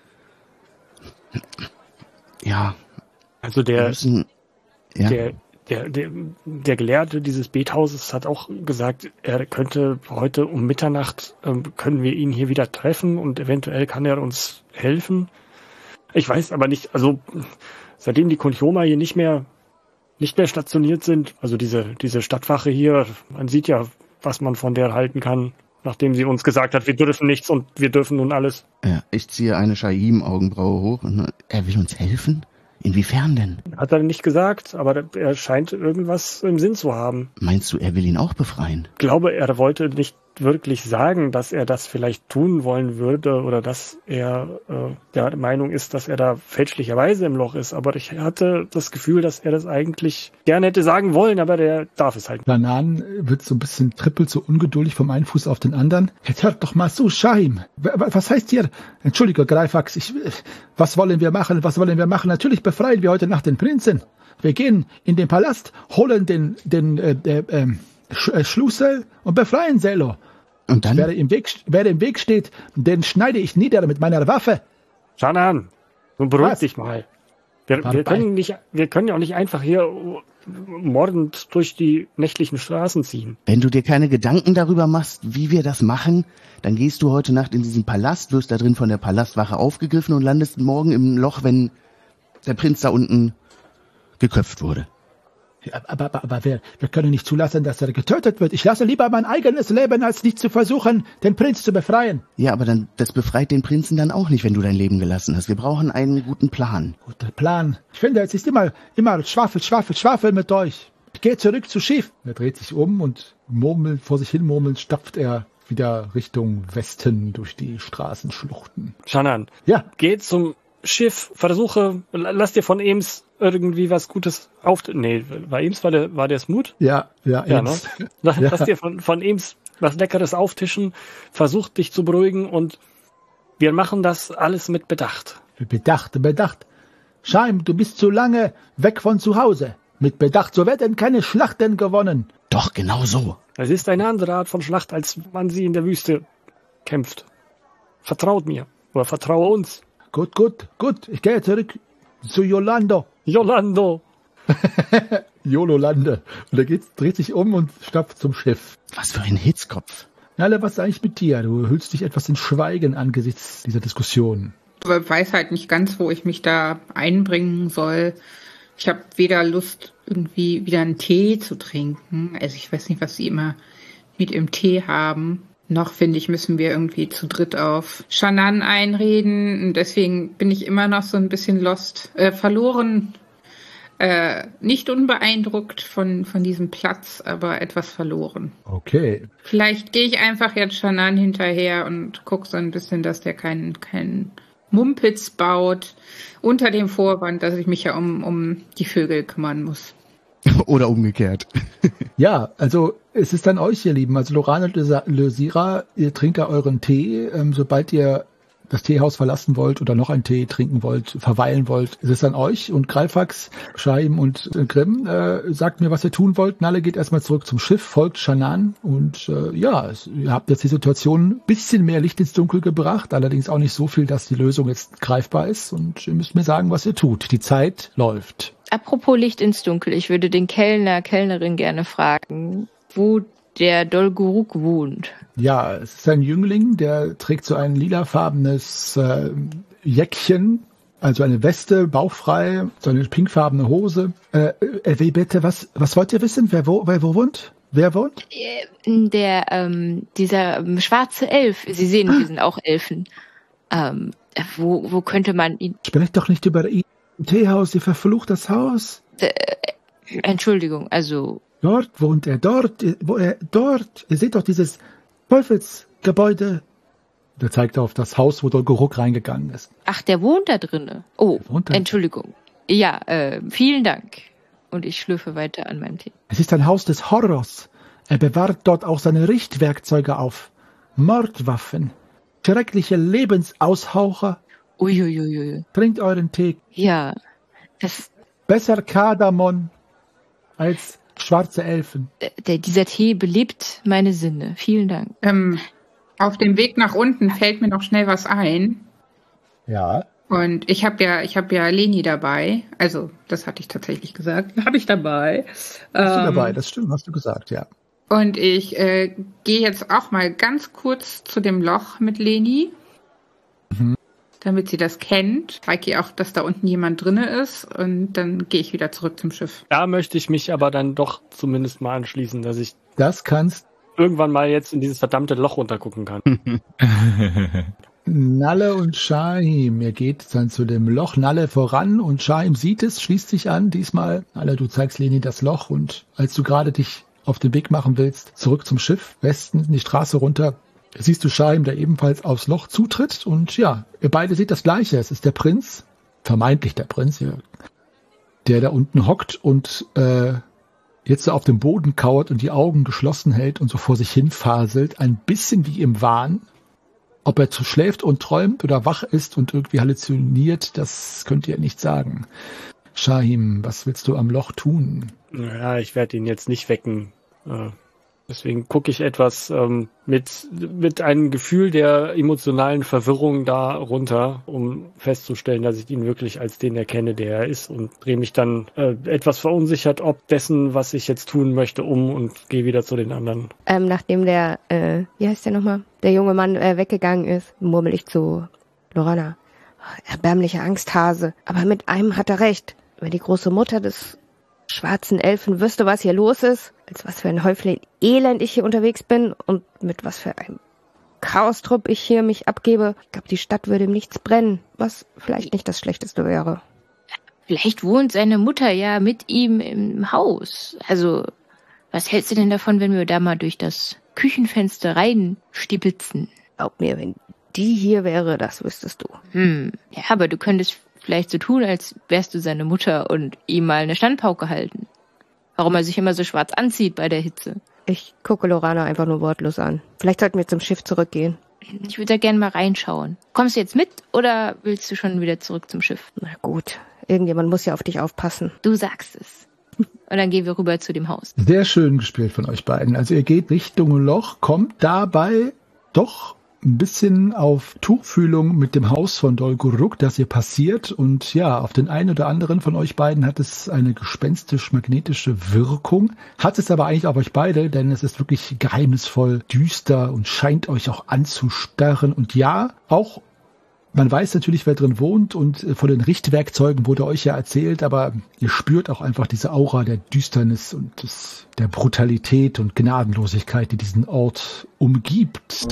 ja. Also der Gelehrte dieses Bethauses hat auch gesagt, er könnte heute um Mitternacht, können wir ihn hier wieder treffen und eventuell kann er uns helfen. Ich weiß aber nicht, also seitdem die Konchoma hier nicht mehr stationiert sind, also diese Stadtwache hier, man sieht ja, was man von der halten kann, nachdem sie uns gesagt hat, wir dürfen nichts und wir dürfen nun alles. Ja, ich ziehe eine Shahim-Augenbraue hoch und er will uns helfen? Inwiefern denn? Hat er nicht gesagt, aber er scheint irgendwas im Sinn zu haben. Meinst du, er will ihn auch befreien? Ich glaube, er wollte nicht wirklich sagen, dass er das vielleicht tun wollen würde oder dass er der Meinung ist, dass er da fälschlicherweise im Loch ist. Aber ich hatte das Gefühl, dass er das eigentlich gerne hätte sagen wollen, aber der darf es halt nicht. Lanan wird so ein bisschen trippelt so ungeduldig vom einen Fuß auf den anderen. Jetzt hört doch mal zu, Shahim. Was heißt hier? Entschuldige, Greifax, was wollen wir machen? Natürlich befreien wir heute Nacht den Prinzen. Wir gehen in den Palast, holen den Schlüssel und befreien Selo. Und dann? Wer im Weg steht, den schneide ich nieder mit meiner Waffe. Shannan, nun beruhig dich mal. Wir können ja auch nicht einfach hier mordend durch die nächtlichen Straßen ziehen. Wenn du dir keine Gedanken darüber machst, wie wir das machen, dann gehst du heute Nacht in diesen Palast, wirst da drin von der Palastwache aufgegriffen und landest morgen im Loch, wenn der Prinz da unten geköpft wurde. Ja, aber wir können nicht zulassen, dass er getötet wird. Ich lasse lieber mein eigenes Leben, als nicht zu versuchen, den Prinz zu befreien. Ja, aber das befreit den Prinzen dann auch nicht, wenn du dein Leben gelassen hast. Wir brauchen einen guten Plan. Guter Plan. Ich finde, es ist immer Schwafel mit euch. Ich gehe zurück zu Schiff. Er dreht sich um und vor sich hin murmelnd stapft er wieder Richtung Westen durch die Straßenschluchten. Shannan, ja. Geh zum Schiff, lass dir von Ems irgendwie was Gutes war Ems, war der Smut? Ja, Ems. Ne? Lass dir von Ems was Leckeres auftischen, versuch dich zu beruhigen und wir machen das alles mit Bedacht. Bedacht. Shaim, du bist zu lange weg von zu Hause. Mit Bedacht, so werden keine Schlachten gewonnen. Doch, genau so. Es ist eine andere Art von Schlacht, als man sie in der Wüste kämpft. Vertraut mir, oder vertraue uns. Gut. Ich gehe zurück zu Yolando. Yololande. Und er dreht sich um und stapft zum Schiff. Was für ein Hitzkopf. Nalle, was ist eigentlich mit dir? Du hüllst dich etwas in Schweigen angesichts dieser Diskussion. Ich weiß halt nicht ganz, wo ich mich da einbringen soll. Ich habe weder Lust, irgendwie wieder einen Tee zu trinken. Also ich weiß nicht, was sie immer mit im Tee haben. Noch, finde ich, müssen wir irgendwie zu dritt auf Shannan einreden. Und deswegen bin ich immer noch so ein bisschen verloren. Nicht unbeeindruckt von diesem Platz, aber etwas verloren. Okay. Vielleicht gehe ich einfach jetzt Shannan hinterher und gucke so ein bisschen, dass der keinen Mumpitz baut. Unter dem Vorwand, dass ich mich ja um die Vögel kümmern muss. Oder umgekehrt. Ja, also es ist an euch, ihr Lieben. Also Lorana und Lysira, ihr trinkt ja euren Tee. Sobald ihr das Teehaus verlassen wollt oder noch einen Tee trinken wollt, verweilen wollt, ist es an euch. Und Greifax, Shaim und Grimm, sagt mir, was ihr tun wollt. Nalle geht erstmal zurück zum Schiff, folgt Shannan. Und ihr habt jetzt die Situation ein bisschen mehr Licht ins Dunkel gebracht. Allerdings auch nicht so viel, dass die Lösung jetzt greifbar ist. Und ihr müsst mir sagen, was ihr tut. Die Zeit läuft. Apropos Licht ins Dunkel, ich würde den Kellnerin gerne fragen, wo der Dolguruk wohnt. Ja, es ist ein Jüngling, der trägt so ein lilafarbenes Jäckchen, also eine Weste, bauchfrei, so eine pinkfarbene Hose. Wie bitte, was wollt ihr wissen? Wer wo wohnt? Wer wohnt? Dieser schwarze Elf. Sie sehen, wir sind auch Elfen. Wo könnte man ihn... Sprecht doch nicht über ihn. Im Teehaus, ihr verflucht das Haus. Entschuldigung, also... Dort wohnt er, dort. Ihr seht doch dieses Teufelsgebäude. Der zeigt auf das Haus, wo Dolguruk reingegangen ist. Ach, der wohnt da drinne. Oh, Entschuldigung. Ja, vielen Dank. Und ich schlürfe weiter an meinem Tee. Es ist ein Haus des Horrors. Er bewahrt dort auch seine Richtwerkzeuge auf. Mordwaffen, schreckliche Lebensaushaucher. Uiuiui. Trinkt euren Tee. Ja, das... Besser Kardamom als schwarze Elfen. Dieser Tee belebt meine Sinne. Vielen Dank. Auf dem Weg nach unten fällt mir noch schnell was ein. Ja. Und ich habe ja Leni dabei. Also, das hatte ich tatsächlich gesagt. Habe ich dabei. Hast du dabei, das stimmt, hast du gesagt, ja. Und ich gehe jetzt auch mal ganz kurz zu dem Loch mit Leni. Damit sie das kennt. Zeige ihr auch, dass da unten jemand drinne ist. Und dann gehe ich wieder zurück zum Schiff. Da möchte ich mich aber dann doch zumindest mal anschließen, dass ich irgendwann mal jetzt in dieses verdammte Loch runtergucken kann. Nalle und Shaim, ihr geht dann zu dem Loch. Nalle voran und Shaim sieht es, schließt sich an. Diesmal, Nalle, du zeigst Leni das Loch. Und als du gerade dich auf den Weg machen willst, zurück zum Schiff, Westen, in die Straße runter, siehst du Shaim, der ebenfalls aufs Loch zutritt. Und ja, ihr beide seht das Gleiche. Es ist der Prinz, vermeintlich der Prinz, der da unten hockt und jetzt so auf dem Boden kauert und die Augen geschlossen hält und so vor sich hin faselt. Ein bisschen wie im Wahn. Ob er schläft und träumt oder wach ist und irgendwie halluziniert, das könnt ihr nicht sagen. Shaim, was willst du am Loch tun? Naja, ich werde ihn jetzt nicht wecken. Deswegen gucke ich etwas mit einem Gefühl der emotionalen Verwirrung da runter, um festzustellen, dass ich ihn wirklich als den erkenne, der er ist, und drehe mich dann etwas verunsichert ob dessen, was ich jetzt tun möchte, und gehe wieder zu den anderen. Nachdem der, wie heißt der nochmal, der junge Mann weggegangen ist, murmel ich zu Lorana. Erbärmlicher Angsthase. Aber mit einem hat er recht. Wenn die große Mutter des schwarzen Elfen wüsste, was hier los ist, als was für ein Häuflein Elend ich hier unterwegs bin und mit was für einem Chaostrupp ich hier mich abgebe, ich glaube, die Stadt würde ihm nichts brennen, was vielleicht nicht das Schlechteste wäre. Vielleicht wohnt seine Mutter ja mit ihm im Haus. Also, was hältst du denn davon, wenn wir da mal durch das Küchenfenster reinstibitzen? Glaub mir, wenn die hier wäre, das wüsstest du. Ja, aber du könntest vielleicht so tun, als wärst du seine Mutter und ihm mal eine Standpauke halten. Warum er sich immer so schwarz anzieht bei der Hitze. Ich gucke Lorana einfach nur wortlos an. Vielleicht sollten wir zum Schiff zurückgehen. Ich würde da gerne mal reinschauen. Kommst du jetzt mit oder willst du schon wieder zurück zum Schiff? Na gut, irgendjemand muss ja auf dich aufpassen. Du sagst es. Und dann gehen wir rüber zu dem Haus. Sehr schön gespielt von euch beiden. Also ihr geht Richtung Loch, kommt dabei doch ein bisschen auf Tuchfühlung mit dem Haus von Dol Guruk, das ihr passiert. Und ja, auf den einen oder anderen von euch beiden hat es eine gespenstisch-magnetische Wirkung. Hat es aber eigentlich auf euch beide, denn es ist wirklich geheimnisvoll, düster und scheint euch auch anzusperren. Und ja, auch man weiß natürlich, wer drin wohnt, und von den Richtwerkzeugen wurde euch ja erzählt, aber ihr spürt auch einfach diese Aura der Düsternis und der Brutalität und Gnadenlosigkeit, die diesen Ort umgibt.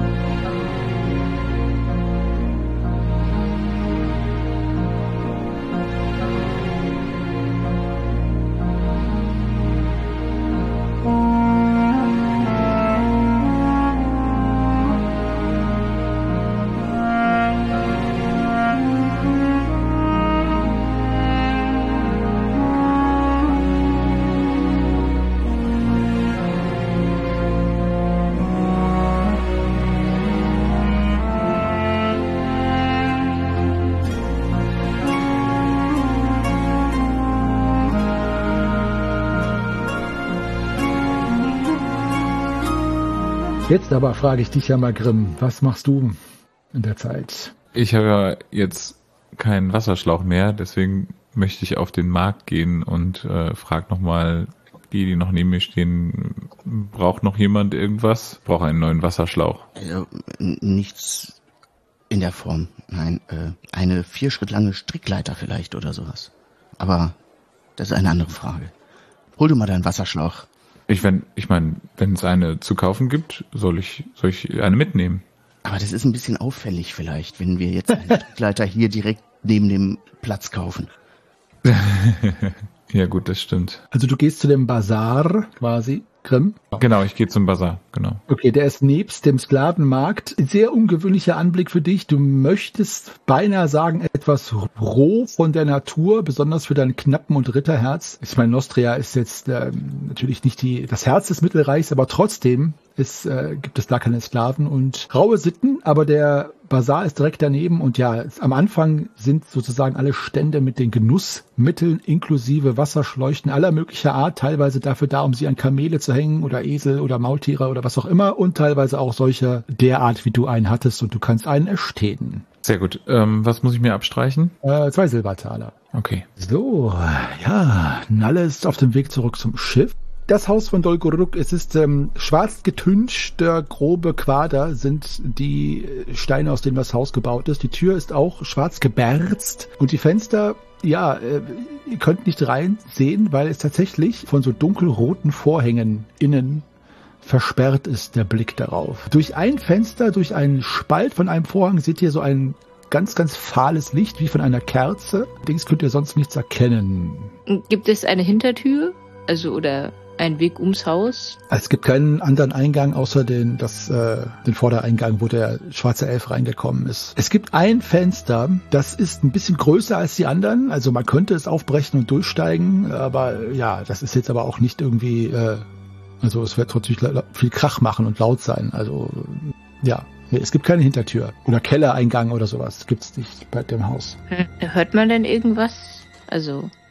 Jetzt aber frage ich dich ja mal, Grimm, was machst du in der Zeit? Ich habe ja jetzt keinen Wasserschlauch mehr, deswegen möchte ich auf den Markt gehen und frage nochmal die noch neben mir stehen, braucht noch jemand irgendwas? Braucht einen neuen Wasserschlauch? Also, nichts in der Form. Nein, eine 4 Schritt lange Strickleiter vielleicht oder sowas. Aber das ist eine andere Frage. Hol du mal deinen Wasserschlauch. Ich meine, wenn es eine zu kaufen gibt, soll ich eine mitnehmen? Aber das ist ein bisschen auffällig vielleicht, wenn wir jetzt einen Strickleiter hier direkt neben dem Platz kaufen. Ja gut, das stimmt. Also du gehst zu dem Bazar quasi, Grimm? Genau, ich gehe zum Bazar, genau. Okay, der ist nebst dem Sklavenmarkt. Sehr ungewöhnlicher Anblick für dich. Du möchtest beinahe sagen, etwas roh von der Natur, besonders für dein Knappen- und Ritterherz. Ich meine, Nostria ist jetzt natürlich nicht das Herz des Mittelreichs, aber trotzdem gibt es da keine Sklaven und raue Sitten, aber der Bazar ist direkt daneben und ja, am Anfang sind sozusagen alle Stände mit den Genussmitteln inklusive Wasserschläuchen aller möglicher Art, teilweise dafür da, um sie an Kamele zu hängen oder Esel oder Maultiere oder was auch immer und teilweise auch solcher derart, wie du einen hattest und du kannst einen erstehen. Sehr gut. Was muss ich mir abstreichen? 2 Silbertaler. Okay. So, ja, Nalle ist auf dem Weg zurück zum Schiff. Das Haus von Dol Guruk, es ist schwarz getünchter, grobe Quader sind die Steine, aus denen das Haus gebaut ist. Die Tür ist auch schwarz geberzt und die Fenster, ja, ihr könnt nicht reinsehen, weil es tatsächlich von so dunkelroten Vorhängen innen versperrt ist, der Blick darauf. Durch ein Fenster, durch einen Spalt von einem Vorhang seht ihr so ein ganz, ganz fahles Licht, wie von einer Kerze. Allerdings könnt ihr sonst nichts erkennen. Gibt es eine Hintertür? Also, oder ein Weg ums Haus? Es gibt keinen anderen Eingang, außer den Vordereingang, wo der schwarze Elf reingekommen ist. Es gibt ein Fenster, das ist ein bisschen größer als die anderen. Also man könnte es aufbrechen und durchsteigen, aber ja, das ist jetzt aber auch nicht irgendwie, also es wird trotzdem viel Krach machen und laut sein. Also ja, es gibt keine Hintertür oder Kellereingang oder sowas. Gibt's nicht bei dem Haus. Hört man denn irgendwas? Also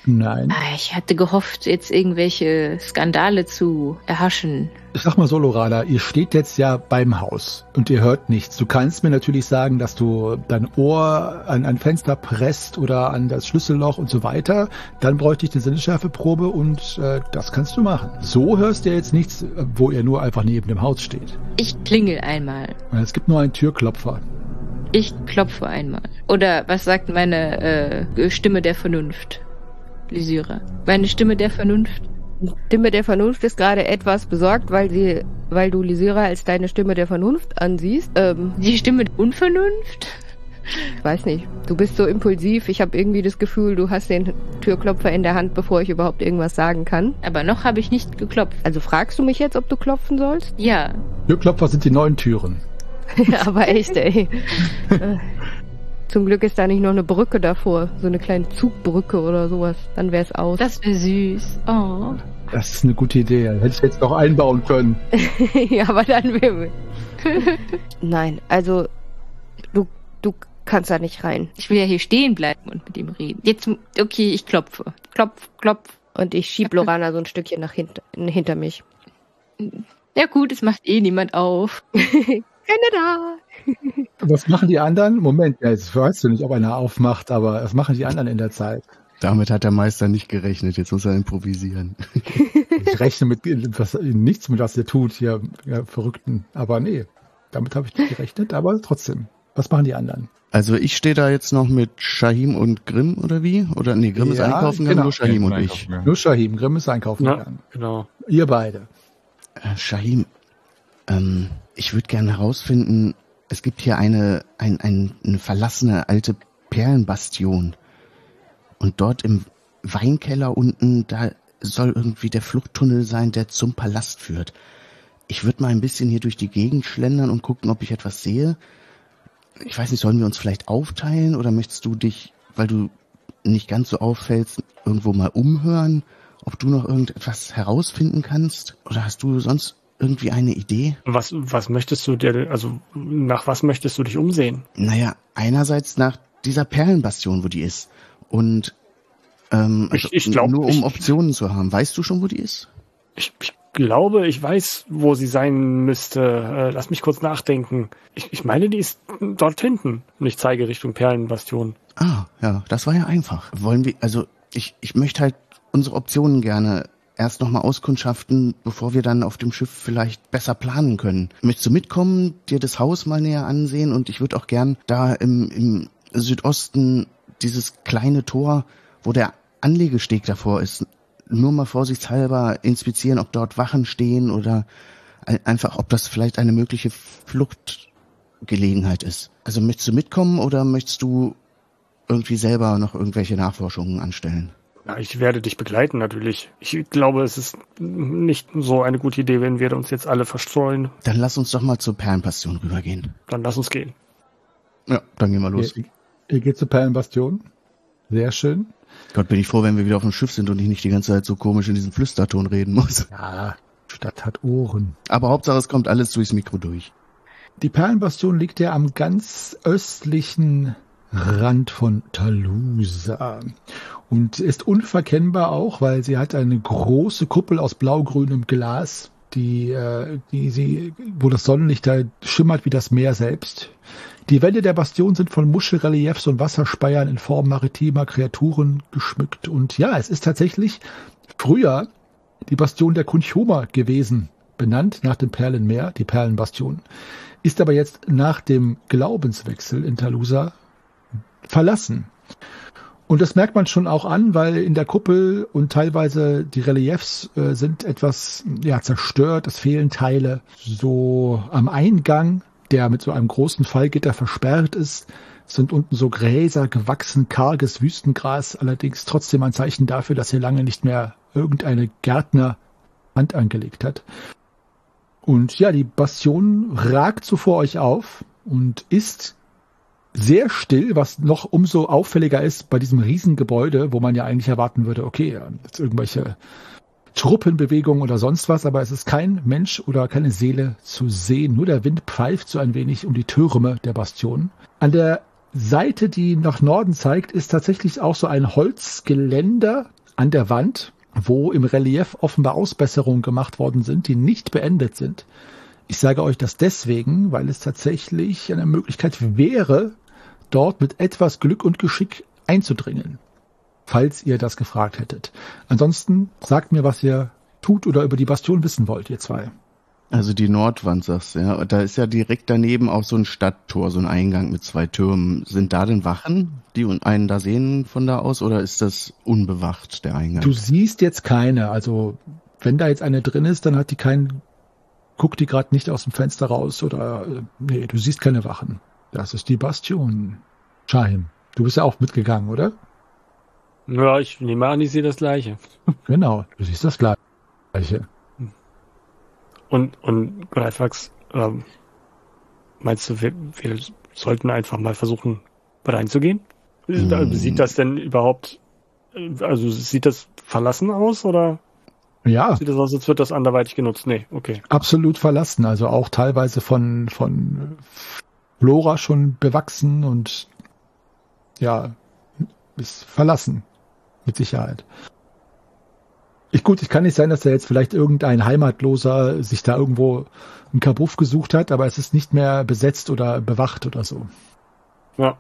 Nein. Ich hatte gehofft, jetzt irgendwelche Skandale zu erhaschen. Ich sag mal so, Lorana, ihr steht jetzt ja beim Haus und ihr hört nichts. Du kannst mir natürlich sagen, dass du dein Ohr an ein Fenster presst oder an das Schlüsselloch und so weiter. Dann bräuchte ich eine Sinnesschärfeprobe und das kannst du machen. So hörst du jetzt nichts, wo ihr nur einfach neben dem Haus steht. Ich klingel einmal. Es gibt nur einen Türklopfer. Ich klopfe einmal. Oder was sagt meine Stimme der Vernunft? Lysira. Meine Stimme der Vernunft? Stimme der Vernunft ist gerade etwas besorgt, weil du Lysira als deine Stimme der Vernunft ansiehst. Die Stimme der Unvernunft? Ich weiß nicht. Du bist so impulsiv. Ich habe irgendwie das Gefühl, du hast den Türklopfer in der Hand, bevor ich überhaupt irgendwas sagen kann. Aber noch habe ich nicht geklopft. Also fragst du mich jetzt, ob du klopfen sollst? Ja. Türklopfer sind die neuen Türen. Aber echt, ey. Zum Glück ist da nicht noch eine Brücke davor. So eine kleine Zugbrücke oder sowas. Dann wär's aus. Das wäre süß. Oh. Das ist eine gute Idee. Hätte ich jetzt noch einbauen können. Ja, aber dann wäre... Nein, also du kannst da nicht rein. Ich will ja hier stehen bleiben und mit ihm reden. Jetzt, okay, ich klopfe. Klopf. Und ich schieb Lorana so ein Stückchen nach hinter mich. Ja gut, es macht eh niemand auf. Keine da. Was machen die anderen? Moment, jetzt weißt du nicht, ob einer aufmacht, aber was machen die anderen in der Zeit? Damit hat der Meister nicht gerechnet, jetzt muss er improvisieren. Ich rechne mit nichts, mit was ihr tut, hier Verrückten. Aber nee, damit habe ich nicht gerechnet, aber trotzdem. Was machen die anderen? Also ich stehe da jetzt noch mit Shahim und Grimm, oder wie? Oder nee, Grimm ist einkaufen gegangen, genau. Nur Shahim und ich. Nur Shahim, Grimm ist einkaufen gegangen. Genau. Ihr beide. Shahim, ich würde gerne herausfinden, es gibt hier eine verlassene alte Perlenbastion. Und dort im Weinkeller unten, da soll irgendwie der Fluchttunnel sein, der zum Palast führt. Ich würde mal ein bisschen hier durch die Gegend schlendern und gucken, ob ich etwas sehe. Ich weiß nicht, sollen wir uns vielleicht aufteilen oder möchtest du dich, weil du nicht ganz so auffällst, irgendwo mal umhören, ob du noch irgendetwas herausfinden kannst? Oder hast du sonst irgendwie eine Idee? Was möchtest du dir, also nach was möchtest du dich umsehen? Naja, einerseits nach dieser Perlenbastion, wo die ist. Und ich glaube, nur um Optionen zu haben. Weißt du schon, wo die ist? Ich glaube, ich weiß, wo sie sein müsste. Lass mich kurz nachdenken. Ich meine, die ist dort hinten. Und ich zeige Richtung Perlenbastion. Ah, ja, das war ja einfach. Wollen wir, also ich möchte halt unsere Optionen gerne erst nochmal auskundschaften, bevor wir dann auf dem Schiff vielleicht besser planen können. Möchtest du mitkommen, dir das Haus mal näher ansehen? Und ich würde auch gern da im Südosten dieses kleine Tor, wo der Anlegesteg davor ist, nur mal vorsichtshalber inspizieren, ob dort Wachen stehen oder einfach, ob das vielleicht eine mögliche Fluchtgelegenheit ist. Also möchtest du mitkommen oder möchtest du irgendwie selber noch irgendwelche Nachforschungen anstellen? Ja, ich werde dich begleiten natürlich. Ich glaube, es ist nicht so eine gute Idee, wenn wir uns jetzt alle verstreuen. Dann lass uns doch mal zur Perlenbastion rübergehen. Dann lass uns gehen. Ja, dann gehen wir los. Ihr geht zur Perlenbastion. Sehr schön. Gott, bin ich froh, wenn wir wieder auf dem Schiff sind und ich nicht die ganze Zeit so komisch in diesem Flüsterton reden muss. Ja, Stadt hat Ohren. Aber Hauptsache, es kommt alles durchs Mikro durch. Die Perlenbastion liegt ja am ganz östlichen Rand von Talusa und ist unverkennbar auch, weil sie hat eine große Kuppel aus blaugrünem Glas, wo das Sonnenlicht da schimmert wie das Meer selbst. Die Wände der Bastion sind von Muschelreliefs und Wasserspeiern in Form maritimer Kreaturen geschmückt. Und ja, es ist tatsächlich früher die Bastion der Kunchoma gewesen, benannt nach dem Perlenmeer, die Perlenbastion, ist aber jetzt nach dem Glaubenswechsel in Talusa verlassen. Und das merkt man schon auch an, weil in der Kuppel und teilweise die Reliefs sind etwas zerstört, es fehlen Teile. So am Eingang, der mit so einem großen Fallgitter versperrt ist, sind unten so Gräser gewachsen, karges Wüstengras, allerdings trotzdem ein Zeichen dafür, dass hier lange nicht mehr irgendeine Gärtner Hand angelegt hat. Und ja, die Bastion ragt so vor euch auf und ist sehr still, was noch umso auffälliger ist bei diesem Riesengebäude, wo man ja eigentlich erwarten würde, okay, jetzt irgendwelche Truppenbewegungen oder sonst was, aber es ist kein Mensch oder keine Seele zu sehen. Nur der Wind pfeift so ein wenig um die Türme der Bastion. An der Seite, die nach Norden zeigt, ist tatsächlich auch so ein Holzgeländer an der Wand, wo im Relief offenbar Ausbesserungen gemacht worden sind, die nicht beendet sind. Ich sage euch das deswegen, weil es tatsächlich eine Möglichkeit wäre, dort mit etwas Glück und Geschick einzudringen, falls ihr das gefragt hättet. Ansonsten sagt mir, was ihr tut oder über die Bastion wissen wollt, ihr zwei. Also die Nordwand, sagst du, ja. Und da ist ja direkt daneben auch so ein Stadttor, so ein Eingang mit 2 Türmen. Sind da denn Wachen, die einen da sehen von da aus, oder ist das unbewacht, der Eingang? Du siehst jetzt keine. Also wenn da jetzt eine drin ist, dann hat die keinen, guckt die gerade nicht aus dem Fenster raus oder nee, du siehst keine Wachen. Das ist die Bastion. Shahim, du bist ja auch mitgegangen, oder? Ja, ich nehme an, ich sehe das Gleiche. Genau, du siehst das Gleiche. Und Greifax, meinst du, wir sollten einfach mal versuchen, reinzugehen? Sieht das denn überhaupt, also sieht das verlassen aus, oder? Ja. Sieht das aus, als wird das anderweitig genutzt? Nee, okay. Absolut verlassen, also auch teilweise von Flora schon bewachsen und ja, ist verlassen, mit Sicherheit. Ich kann nicht sein, dass da jetzt vielleicht irgendein Heimatloser sich da irgendwo einen Kabuff gesucht hat, aber es ist nicht mehr besetzt oder bewacht oder so. Ja.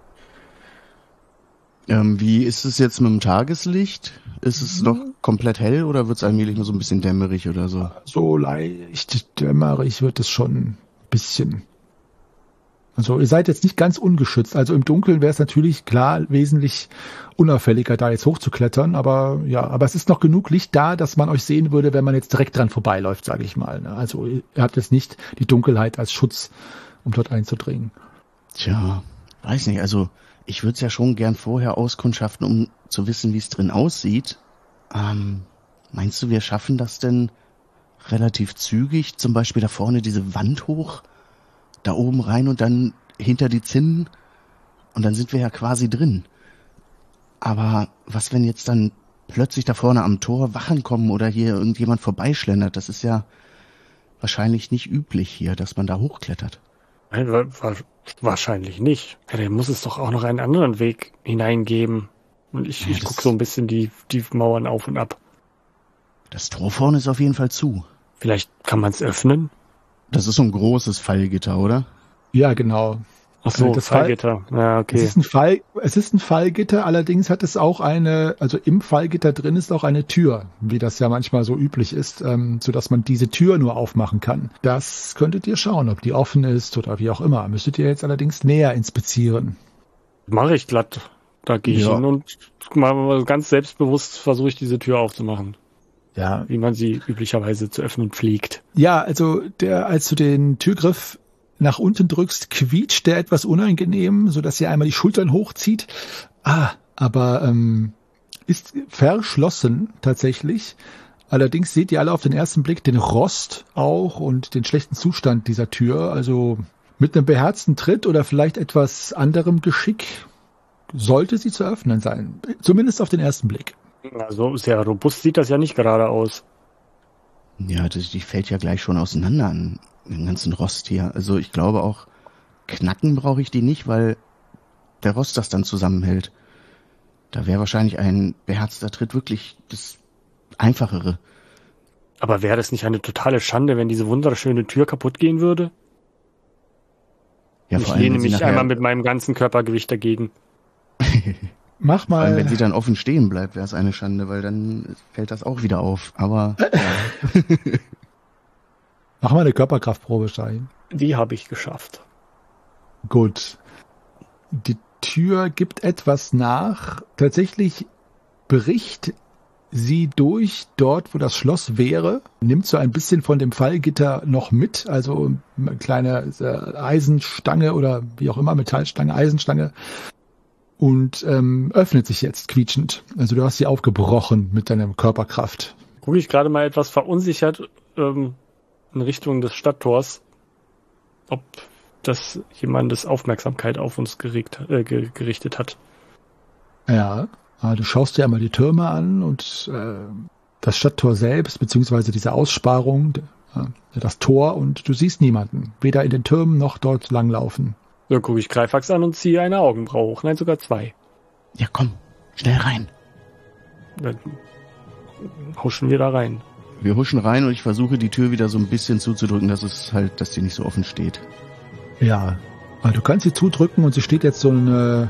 Wie ist es jetzt mit dem Tageslicht? Ist es noch komplett hell oder wird es allmählich nur so ein bisschen dämmerig oder so? So leicht dämmerig wird es schon ein bisschen. Also ihr seid jetzt nicht ganz ungeschützt. Also im Dunkeln wäre es natürlich klar wesentlich unauffälliger, da jetzt hochzuklettern. Aber ja, aber es ist noch genug Licht da, dass man euch sehen würde, wenn man jetzt direkt dran vorbeiläuft, sage ich mal. Also ihr habt jetzt nicht die Dunkelheit als Schutz, um dort einzudringen. Tja, weiß nicht. Also ich würde es ja schon gern vorher auskundschaften, um zu wissen, wie es drin aussieht. Meinst du, wir schaffen das denn relativ zügig? Zum Beispiel da vorne diese Wand hoch? Da oben rein und dann hinter die Zinnen und dann sind wir ja quasi drin. Aber was, wenn jetzt dann plötzlich da vorne am Tor Wachen kommen oder hier irgendjemand vorbeischlendert? Das ist ja wahrscheinlich nicht üblich hier, dass man da hochklettert. Nein, wahrscheinlich nicht. Ja, dann muss es doch auch noch einen anderen Weg hineingeben. Und ich gucke so ein bisschen die Mauern auf und ab. Das Tor vorne ist auf jeden Fall zu. Vielleicht kann man es öffnen? Das ist so ein großes Fallgitter, oder? Ja, genau. Ach so, das Fallgitter. Ja, okay. Es ist ein Fallgitter, allerdings hat es auch also im Fallgitter drin ist auch eine Tür, wie das ja manchmal so üblich ist, sodass man diese Tür nur aufmachen kann. Das könntet ihr schauen, ob die offen ist oder wie auch immer. Müsstet ihr jetzt allerdings näher inspizieren. Mache ich glatt. Da gehe ich hin und mal ganz selbstbewusst versuche ich diese Tür aufzumachen. Ja, wie man sie üblicherweise zu öffnen pflegt. Ja, also als du den Türgriff nach unten drückst, quietscht der etwas unangenehm, sodass ihr einmal die Schultern hochzieht. Aber ist verschlossen tatsächlich. Allerdings seht ihr alle auf den ersten Blick den Rost auch und den schlechten Zustand dieser Tür. Also mit einem beherzten Tritt oder vielleicht etwas anderem Geschick sollte sie zu öffnen sein. Zumindest auf den ersten Blick. Also sehr robust sieht das ja nicht gerade aus. Ja, die fällt ja gleich schon auseinander an den ganzen Rost hier. Also ich glaube auch, knacken brauche ich die nicht, weil der Rost das dann zusammenhält. Da wäre wahrscheinlich ein beherzter Tritt wirklich das Einfachere. Aber wäre das nicht eine totale Schande, wenn diese wunderschöne Tür kaputt gehen würde? Ja, ich lehne mich einmal mit meinem ganzen Körpergewicht dagegen. Mach mal. Vor allem, wenn sie dann offen stehen bleibt, wäre es eine Schande, weil dann fällt das auch wieder auf. Aber ja. Mach mal eine Körperkraftprobe, Stein. Die habe ich geschafft. Gut. Die Tür gibt etwas nach. Tatsächlich bricht sie durch dort, wo das Schloss wäre, nimmt so ein bisschen von dem Fallgitter noch mit, also eine kleine Eisenstange oder wie auch immer, Metallstange, Eisenstange. Und öffnet sich jetzt quietschend. Also du hast sie aufgebrochen mit deiner Körperkraft. Gucke ich gerade mal etwas verunsichert in Richtung des Stadttors, ob das jemandes Aufmerksamkeit auf uns gerichtet hat. Ja, du schaust dir einmal die Türme an und das Stadttor selbst, beziehungsweise diese Aussparung, das Tor, und du siehst niemanden. Weder in den Türmen noch dort langlaufen. So gucke ich Greifax an und ziehe eine Augenbraue hoch. Nein, sogar 2. Ja, komm, schnell rein. Dann huschen wir da rein. Wir huschen rein und ich versuche die Tür wieder so ein bisschen zuzudrücken, dass die nicht so offen steht. Ja, aber du kannst sie zudrücken und sie steht jetzt so eine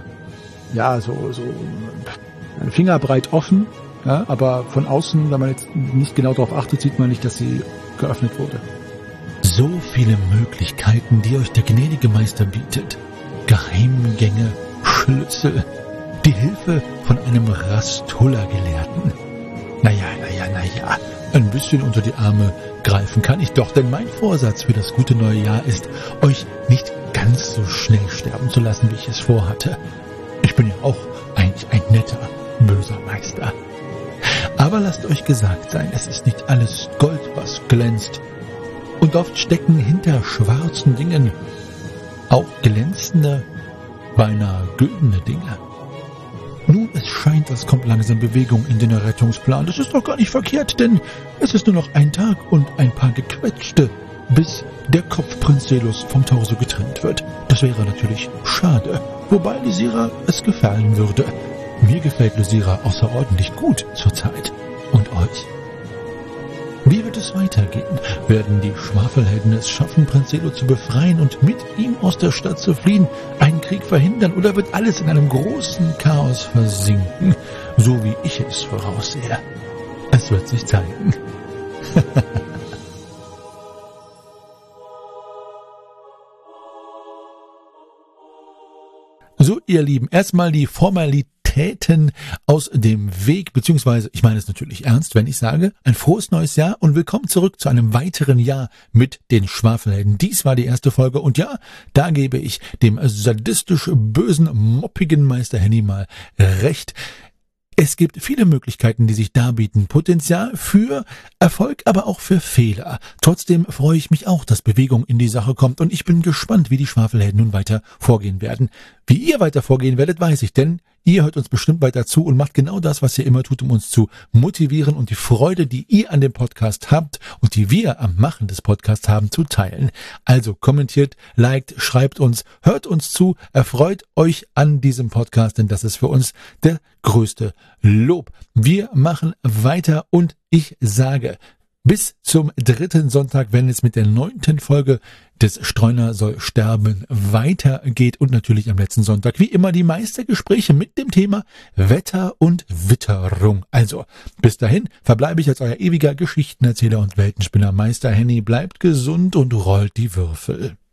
Fingerbreit offen. Ja, aber von außen, wenn man jetzt nicht genau darauf achtet, sieht man nicht, dass sie geöffnet wurde. So viele Möglichkeiten, die euch der gnädige Meister bietet. Geheimgänge, Schlüssel, die Hilfe von einem Rastulla-Gelehrten. Naja, ein bisschen unter die Arme greifen kann ich doch, denn mein Vorsatz für das gute neue Jahr ist, euch nicht ganz so schnell sterben zu lassen, wie ich es vorhatte. Ich bin ja auch eigentlich ein netter, böser Meister. Aber lasst euch gesagt sein, es ist nicht alles Gold, was glänzt. Und oft stecken hinter schwarzen Dingen auch glänzende, beinahe güldene Dinge. Nun, es scheint, es kommt langsam Bewegung in den Rettungsplan. Das ist doch gar nicht verkehrt, denn es ist nur noch ein Tag und ein paar gequetschte, bis der Kopf Prinz Selus vom Torso getrennt wird. Das wäre natürlich schade, wobei Lysira es gefallen würde. Mir gefällt Lysira außerordentlich gut zurzeit. Und euch? Wie wird es weitergehen? Werden die Schwafelhelden es schaffen, Prinz Selo zu befreien und mit ihm aus der Stadt zu fliehen, einen Krieg verhindern, oder wird alles in einem großen Chaos versinken, so wie ich es voraussehe? Es wird sich zeigen. So, ihr Lieben, erstmal die Formalitäten aus dem Weg, beziehungsweise, ich meine es natürlich ernst, wenn ich sage, ein frohes neues Jahr und willkommen zurück zu einem weiteren Jahr mit den Schwafelhelden. Dies war die erste Folge und ja, da gebe ich dem sadistisch bösen, moppigen Meister Henny mal recht. Es gibt viele Möglichkeiten, die sich darbieten. Potenzial für Erfolg, aber auch für Fehler. Trotzdem freue ich mich auch, dass Bewegung in die Sache kommt und ich bin gespannt, wie die Schwafelhelden nun weiter vorgehen werden. Wie ihr weiter vorgehen werdet, weiß ich, denn ihr hört uns bestimmt weiter zu und macht genau das, was ihr immer tut, um uns zu motivieren und die Freude, die ihr an dem Podcast habt und die wir am Machen des Podcasts haben, zu teilen. Also kommentiert, liked, schreibt uns, hört uns zu, erfreut euch an diesem Podcast, denn das ist für uns der größte Lob. Wir machen weiter und ich sage, bis zum 3. Sonntag, wenn es mit der 9. Folge des Streuner soll sterben weitergeht und natürlich am letzten Sonntag wie immer die Meistergespräche mit dem Thema Wetter und Witterung. Also, bis dahin verbleibe ich als euer ewiger Geschichtenerzähler und Weltenspinner Meister Henny. Bleibt gesund und rollt die Würfel.